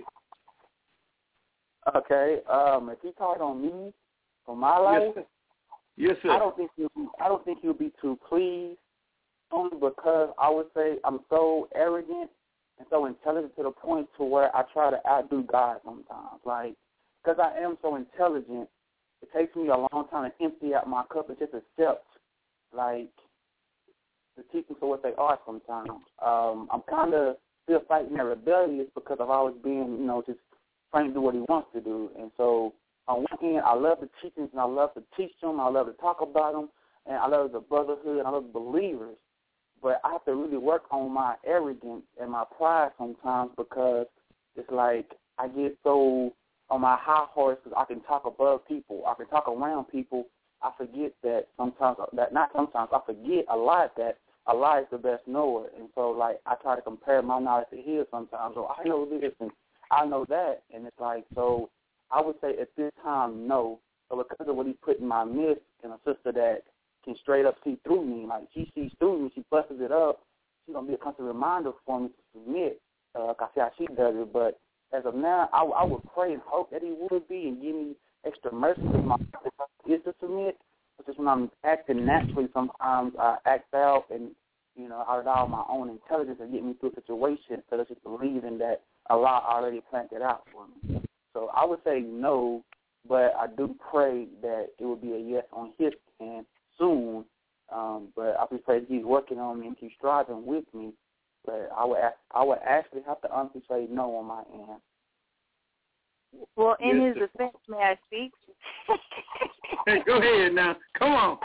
Okay. Um, if he called on me for my life, yes, sir. Yes, sir. I don't think he'll be, I don't think he'll be too pleased, only because I would say I'm so arrogant and so intelligent to the point to where I try to outdo God sometimes. Like, because I am so intelligent, it takes me a long time to empty out my cup and just accept, like, the teachings for what they are sometimes. Um, I'm kind of still fighting that rebellious because I've always been, you know, just trying to do what he wants to do. And so on one hand, I love the teachings and I love to teach them. I love to talk about them. And I love the brotherhood and I love the believers. But I have to really work on my arrogance and my pride sometimes because it's like I get so on my high horse because I can talk above people. I can talk around people. I forget that sometimes, that not sometimes, I forget a lot that Allah is the best knower. And so, like, I try to compare my knowledge to his sometimes. So I know this and I know that. And it's like, so I would say at this time, no. So because of what he put in my midst and a sister that can straight up see through me, like she sees through me, she busts it up, she's going to be a constant reminder for me to submit. Uh, I see how she does it. But as of now, I, I would pray and hope that he would be and give me extra mercy if my is to submit. Because when I'm acting naturally, sometimes I act out and, you know, I allow my own intelligence to get me through a situation instead of just believing that Allah already planned it out for me. So I would say no, but I do pray that it would be a yes on his end soon. Um, but I just pray that he's working on me and keeps striving with me. But I would ask, I would actually have to honestly say no on my end. Well, in yes, his sir. defense, may I speak? Hey, go ahead now. Come on.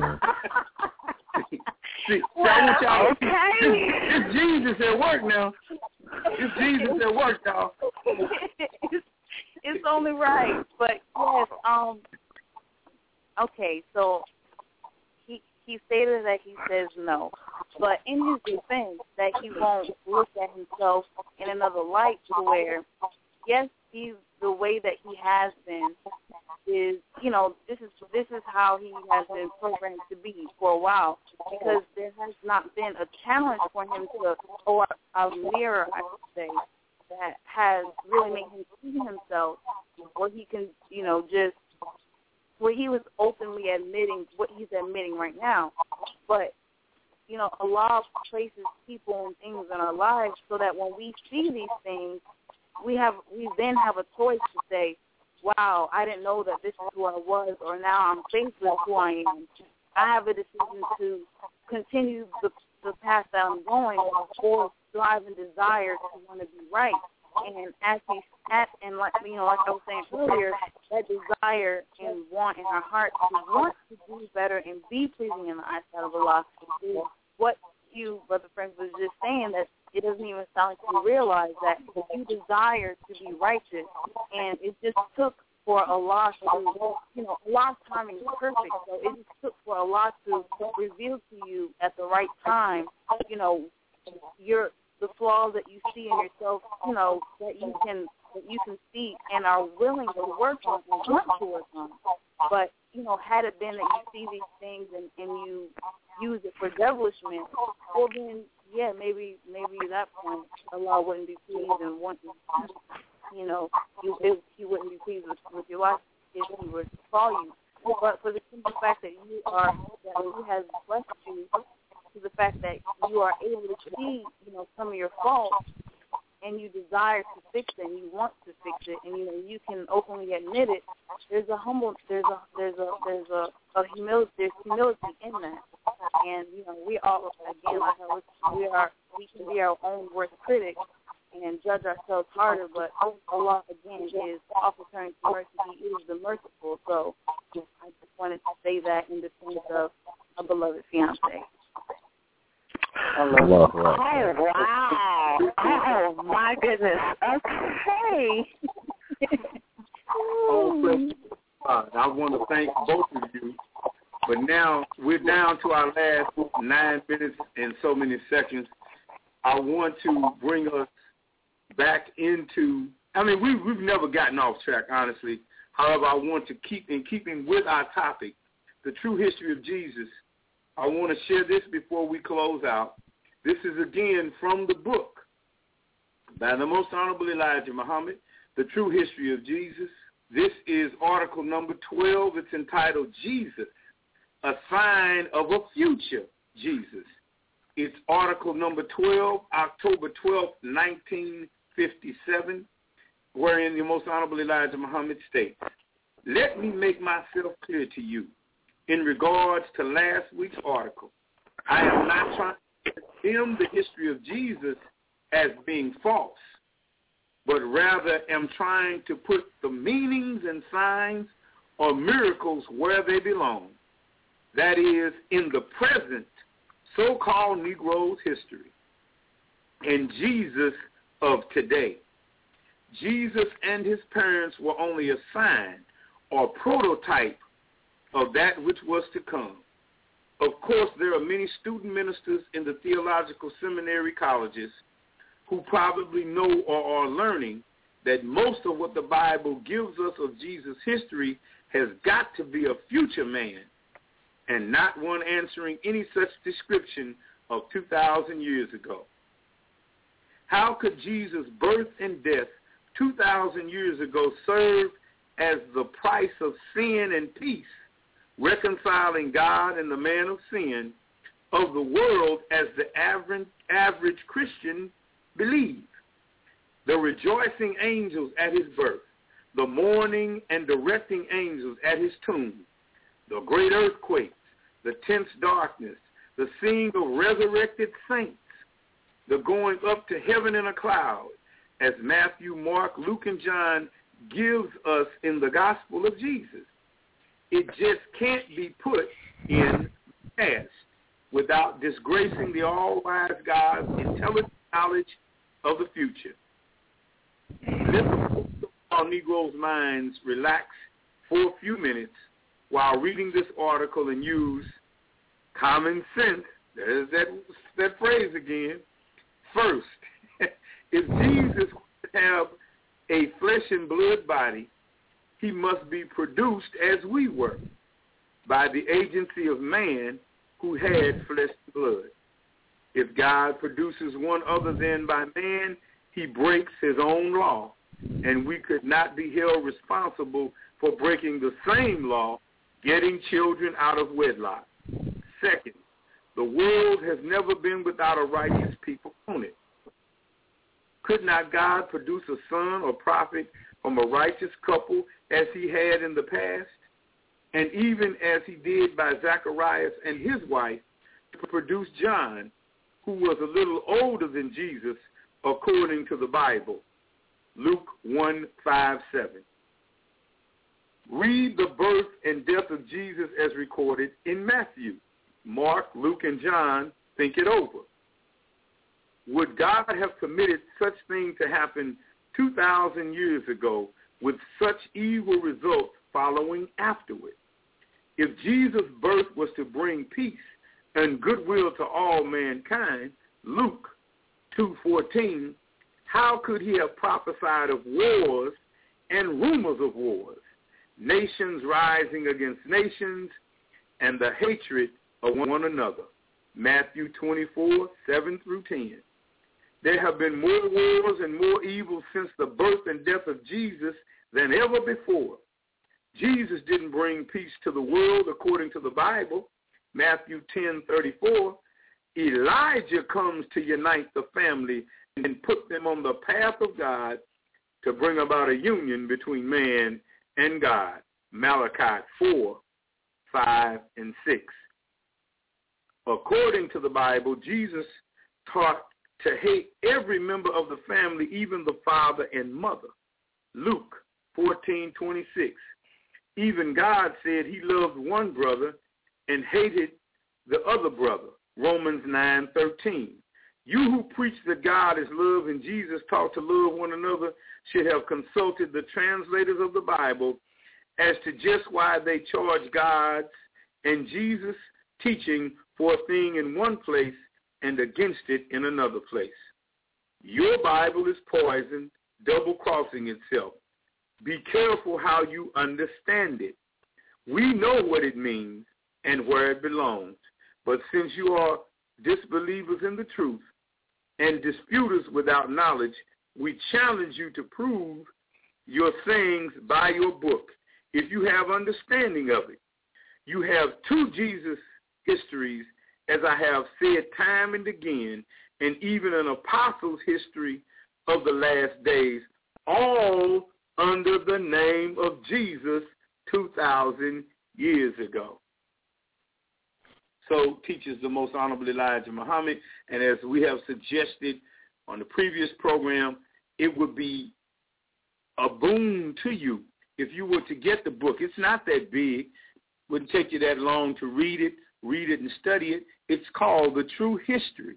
See, well, I want y'all okay. It's Jesus at work now. It's Jesus at work, y'all. it's, it's only right. But, yes, um, okay, so he he stated that he says no. But in his defense, that he won't look at himself in another light to where, yes, he's the way that he has been is, you know, this is this is how he has been programmed to be for a while because there has not been a challenge for him to, or a mirror, I should say, that has really made him see himself where he can, you know, just, where he was openly admitting what he's admitting right now. But, you know, Allah places people and things in our lives so that when we see these things, we have we then have a choice to say, wow, I didn't know that this is who I was, or now I'm faced with who I am. I have a decision to continue the, the path that I'm going or drive and desire to want to be right. And as he at and like you know, like I was saying earlier, that desire and want in our heart to want to do better and be pleasing in the eyesight of Allah is what you, Brother Frank, was just saying, that it doesn't even sound like you realize that you desire to be righteous, and it just took for Allah to, you know, Allah's timing is perfect, so it just took for Allah to reveal to you at the right time, you know, your the flaws that you see in yourself, you know, that you can that you can see and are willing to work on and want to work on. But, you know, had it been that you see these things and, and you use it for devilishment, well then, yeah, maybe maybe at that point Allah wouldn't be pleased and want to, you know, you, it, he wouldn't be pleased with, with your life if he were to call you. But for the simple fact that you are, that he has blessed you to the fact that you are able to see, you know, some of your faults, and you desire to fix it, and you want to fix it, and you know you can openly admit it. There's a humble, there's a, there's a, there's a, a humility, there's humility in that, and you know we all, again, like I was, we are, we can be our own worst critics and judge ourselves harder, but Allah again is also turning to mercy. He is the merciful. So I just wanted to say that in defense of a beloved fiance. Allah. Oh, wow. Oh, my goodness. Okay. Oh, I want to thank both of you. But now we're down to our last nine minutes and so many seconds. I want to bring us back into, I mean, we, we've never gotten off track, honestly. However, I want to keep, in keeping with our topic, The True History of Jesus, I want to share this before we close out. This is again from the book by the Most Honorable Elijah Muhammad, The True History of Jesus. This is article number twelve. It's entitled Jesus, a Sign of a Future Jesus. It's article number twelve, October twelfth, nineteen fifty-seven, wherein the Most Honorable Elijah Muhammad states, "Let me make myself clear to you in regards to last week's article. I am not trying to condemn the history of Jesus as being false, but rather am trying to put the meanings and signs or miracles where they belong. That is, in the present so-called Negro's history and Jesus of today. Jesus and his parents were only a sign or prototype of that which was to come. Of course, there are many student ministers in the theological seminary colleges who probably know or are learning that most of what the Bible gives us of Jesus' history has got to be a future man and not one answering any such description of two thousand years ago. How could Jesus' birth and death two thousand years ago serve as the price of sin and peace, reconciling God and the man of sin of the world as the average, average Christian believe? The rejoicing angels at his birth, the mourning and directing angels at his tomb, the great earthquakes, the tense darkness, the seeing of resurrected saints, the going up to heaven in a cloud, as Matthew, Mark, Luke, and John gives us in the gospel of Jesus. It just can't be put in the past without disgracing the all-wise God's intelligent knowledge of the future. Let our Negroes' minds relax for a few minutes while reading this article and use common sense. There's that, that phrase again. First, if Jesus would have a flesh and blood body, he must be produced as we were, by the agency of man who had flesh and blood. If God produces one other than by man, he breaks his own law, and we could not be held responsible for breaking the same law, getting children out of wedlock. Second, the world has never been without a righteous people on it. Could not God produce a son or prophet from a righteous couple as he had in the past? And even as he did by Zacharias and his wife, to produce John, who was a little older than Jesus, according to the Bible. Luke one, five, seven. Read the birth and death of Jesus as recorded in Matthew, Mark, Luke, and John. Think it over. Would God have permitted such thing to happen two thousand years ago with such evil results following afterward? If Jesus' birth was to bring peace and goodwill to all mankind, Luke two fourteen, how could he have prophesied of wars and rumors of wars, nations rising against nations, and the hatred of one another? Matthew twenty-four, seven through ten. There have been more wars and more evil since the birth and death of Jesus than ever before. Jesus didn't bring peace to the world according to the Bible. Matthew ten, thirty-four. Elijah comes to unite the family and put them on the path of God to bring about a union between man and God. Malachi four, five, and six. According to the Bible, Jesus taught to hate every member of the family, even the father and mother. Luke fourteen, twenty-six. Even God said he loved one brother and hated the other brother. Romans nine, thirteen. You who preach that God is love and Jesus taught to love one another should have consulted the translators of the Bible as to just why they charge God's and Jesus' teaching for a thing in one place and against it in another place. Your Bible is poisoned, double-crossing itself. Be careful how you understand it. We know what it means and where it belongs. But since you are disbelievers in the truth and disputers without knowledge, we challenge you to prove your things by your book. If you have understanding of it, you have two Jesus histories, as I have said time and again, and even an apostle's history of the last days, all under the name of Jesus two thousand years ago. So teaches the Most Honorable Elijah Muhammad, and as we have suggested on the previous program, it would be a boon to you if you were to get the book. It's not that big. It wouldn't take you that long to read it, read it and study it. It's called The True History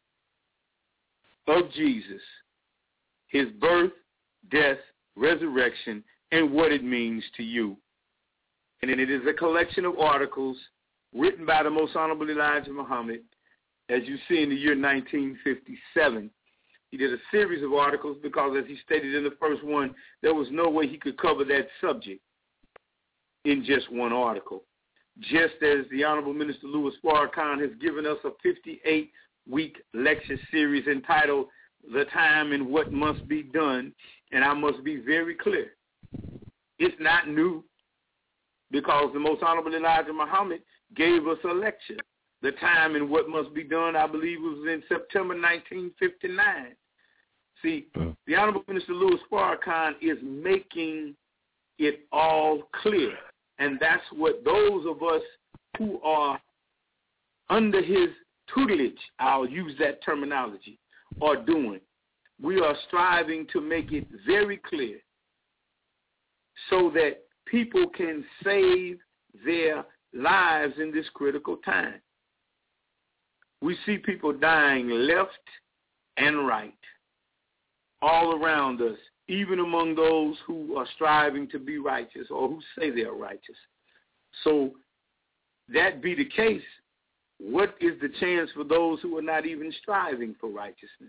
of Jesus, his birth, death, resurrection, and what it means to you. And it is a collection of articles written by the Most Honorable Elijah Muhammad, as you see in the year nineteen fifty-seven. He did a series of articles because, as he stated in the first one, there was no way he could cover that subject in just one article. Just as the Honorable Minister Louis Farrakhan has given us a fifty-eight week lecture series entitled The Time and What Must Be Done, and I must be very clear, it's not new, because the Most Honorable Elijah Muhammad gave us a lecture. The Time and What Must Be Done, I believe, was in September nineteen fifty-nine. See, the Honorable Minister Louis Farrakhan is making it all clear, and that's what those of us who are under his tutelage, I'll use that terminology, are doing. We are striving to make it very clear so that people can save their lives in this critical time. We see people dying left and right all around us, even among those who are striving to be righteous or who say they are righteous. So that be the case, what is the chance for those who are not even striving for righteousness?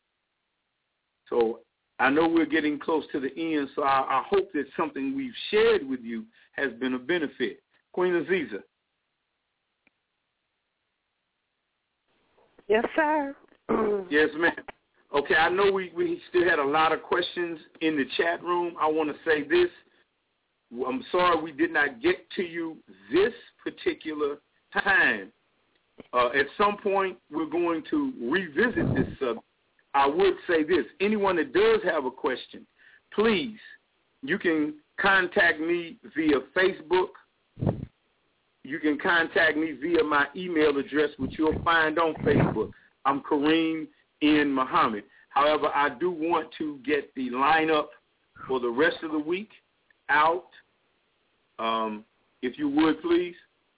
So I know we're getting close to the end, so I, I hope that something we've shared with you has been a benefit. Queen Aziza. Yes, sir. Yes, ma'am. Okay, I know we, we still had a lot of questions in the chat room. I want to say this. I'm sorry we did not get to you this particular time. Uh, at some point, we're going to revisit this subject. I would say this. Anyone that does have a question, please, you can contact me via Facebook. You can contact me via my email address, which you'll find on Facebook. I'm Kareem N. Muhammad. However, I do want to get the lineup for the rest of the week out, um, if you would, please.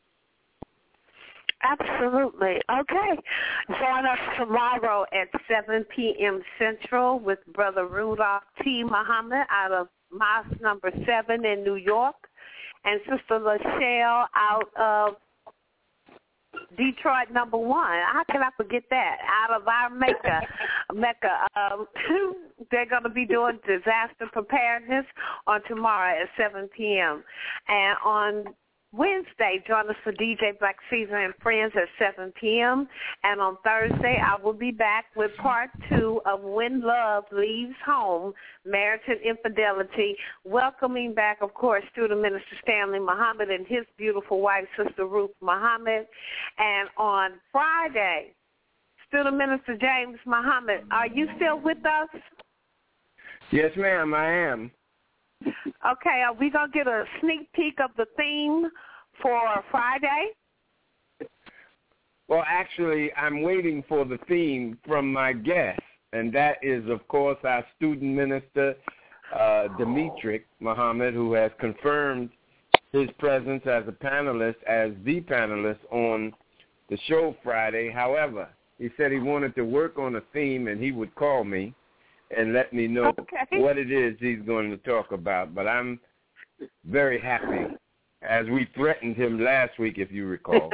Absolutely. Okay. Join us tomorrow at seven p.m. Central with Brother Rudolph T. Muhammad out of Mosque Number seven in New York, and Sister Lachelle out of Detroit Number one. How can I forget that? Out of our Mecca. Mecca. Um, they're going to be doing disaster preparedness on tomorrow at seven p.m. And on Wednesday, join us for D J Black Caesar and Friends at seven p.m. And on Thursday, I will be back with part two of When Love Leaves Home, Marriage and Infidelity, welcoming back, of course, Student Minister Stanley Muhammad and his beautiful wife, Sister Ruth Muhammad. And on Friday, Student Minister James Muhammad, are you still with us? Yes, ma'am, I am. Okay, are we going to get a sneak peek of the theme for Friday? Well, actually, I'm waiting for the theme from my guest, and that is, of course, our student minister, uh, Demetric Muhammad, who has confirmed his presence as a panelist, as the panelist on the show Friday. However, he said he wanted to work on a theme, and he would call me and let me know okay. what it is he's going to talk about. But I'm very happy, as we threatened him last week, if you recall,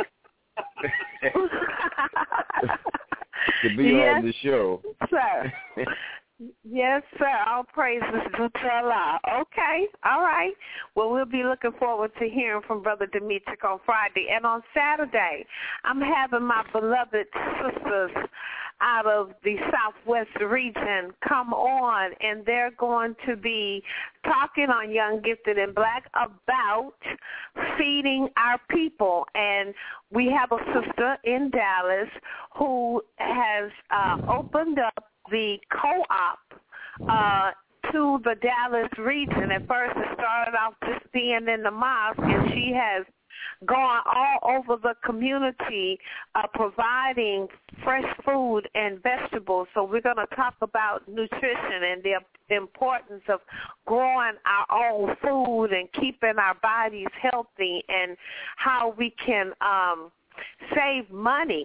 to be yes, on the show. Sir. Yes, sir. All praises due to Allah. Okay. All right. Well, we'll be looking forward to hearing from Brother Demetric on Friday. And on Saturday, I'm having my beloved sisters out of the Southwest region come on, and they're going to be talking on Young, Gifted, and Black about feeding our people. And we have a sister in Dallas who has uh, opened up the co-op uh, to the Dallas region. At first it started off just being in the mosque, and she has gone all over the community uh, providing fresh food and vegetables. So we're going to talk about nutrition and the importance of growing our own food and keeping our bodies healthy, and how we can um, save money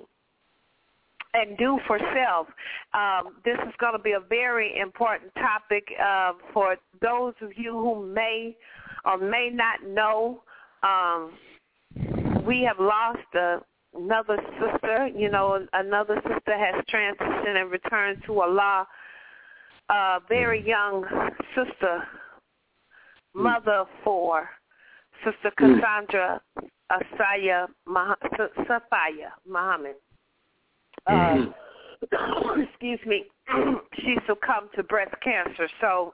and do for self. Um, this is going to be a very important topic uh, for those of you who may or may not know. Um, we have lost uh, another sister. You know, another sister has transitioned and returned to Allah. A very young sister, mother of four, Sister Cassandra Asaya Safaya Muhammad. Uh, excuse me, she succumbed to breast cancer. So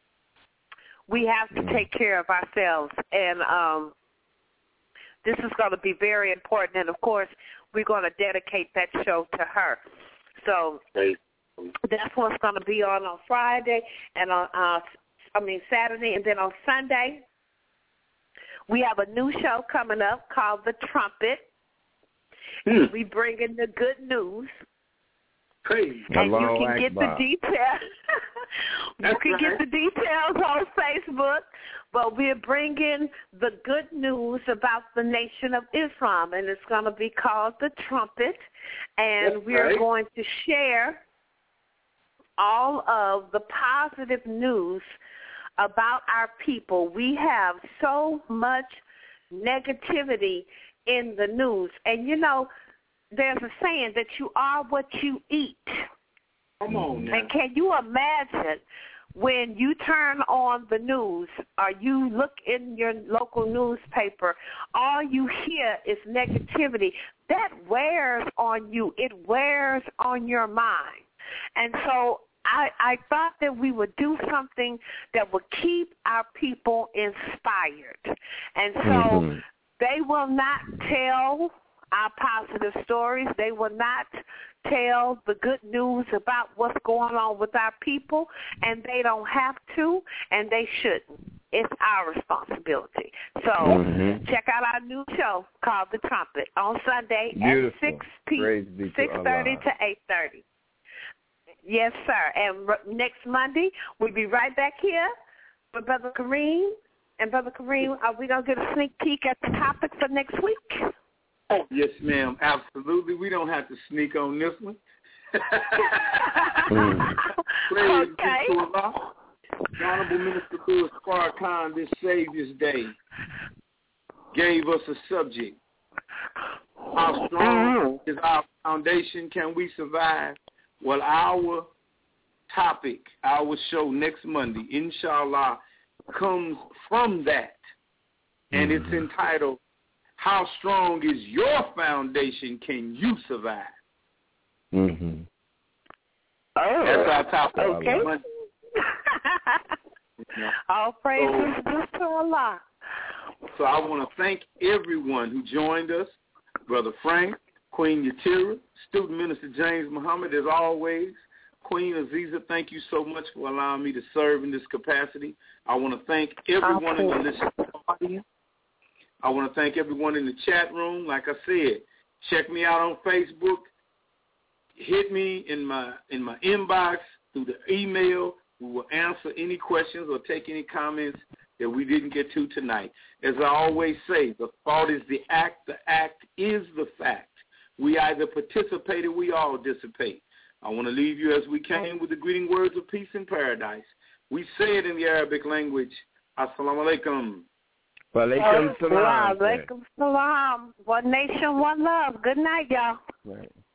we have to take care of ourselves. And um, this is going to be very important. And, of course, we're going to dedicate that show to her. So that's what's going to be on on Friday and on, uh, I mean, Saturday. And then on Sunday, we have a new show coming up called The Trumpet. Mm. We bring in the good news. Crazy. And you can get the details. you can right. get the details on Facebook. But we're bringing the good news about the Nation of Islam, and it's going to be called The Trumpet. And That's we're right. going to share all of the positive news about our people. We have so much negativity in the news. And, you know, there's a saying that you are what you eat. Come on now. And can you imagine when you turn on the news or you look in your local newspaper, all you hear is negativity. That wears on you. It wears on your mind. And so I, I thought that we would do something that would keep our people inspired. And so mm-hmm. they will not tell our positive stories. They will not tell the good news about what's going on with our people, and they don't have to, and they shouldn't. It's our responsibility. So mm-hmm. check out our new show called The Trumpet on Sunday Beautiful. At six p.m., six thirty to eight thirty. Yes, sir. And r- next Monday, we'll be right back here with Brother Kareem. And Brother Kareem, are we going to get a sneak peek at the topic for next week? Oh, yes, ma'am. Absolutely. We don't have to sneak on this one. Praise okay. be to Allah. The Honorable Minister Louis Farrakhan, this Savior's Day, gave us a subject. How strong is our foundation? Can we survive? Well, our topic, our show next Monday, inshallah, comes from that. And mm-hmm. it's entitled, How Strong is Your Foundation? Can You Survive? Mm-hmm. Oh, that's our topic. Okay. All praises so, to Allah. So I want to thank everyone who joined us, Brother Frank, Queen Yatira, Student Minister James Muhammad, as always. Queen Aziza, thank you so much for allowing me to serve in this capacity. I want to thank everyone in the listening audience. I want to thank everyone in the chat room. Like I said, check me out on Facebook. Hit me in my in my inbox through the email. We will answer any questions or take any comments that we didn't get to tonight. As I always say, the thought is the act. The act is the fact. We either participate or we all dissipate. I want to leave you as we came with the greeting words of peace and paradise. We say it in the Arabic language. Assalamu alaikum. Wa alaikum salam. Wa alaikum salam. One nation, one love. Good night, y'all. Right.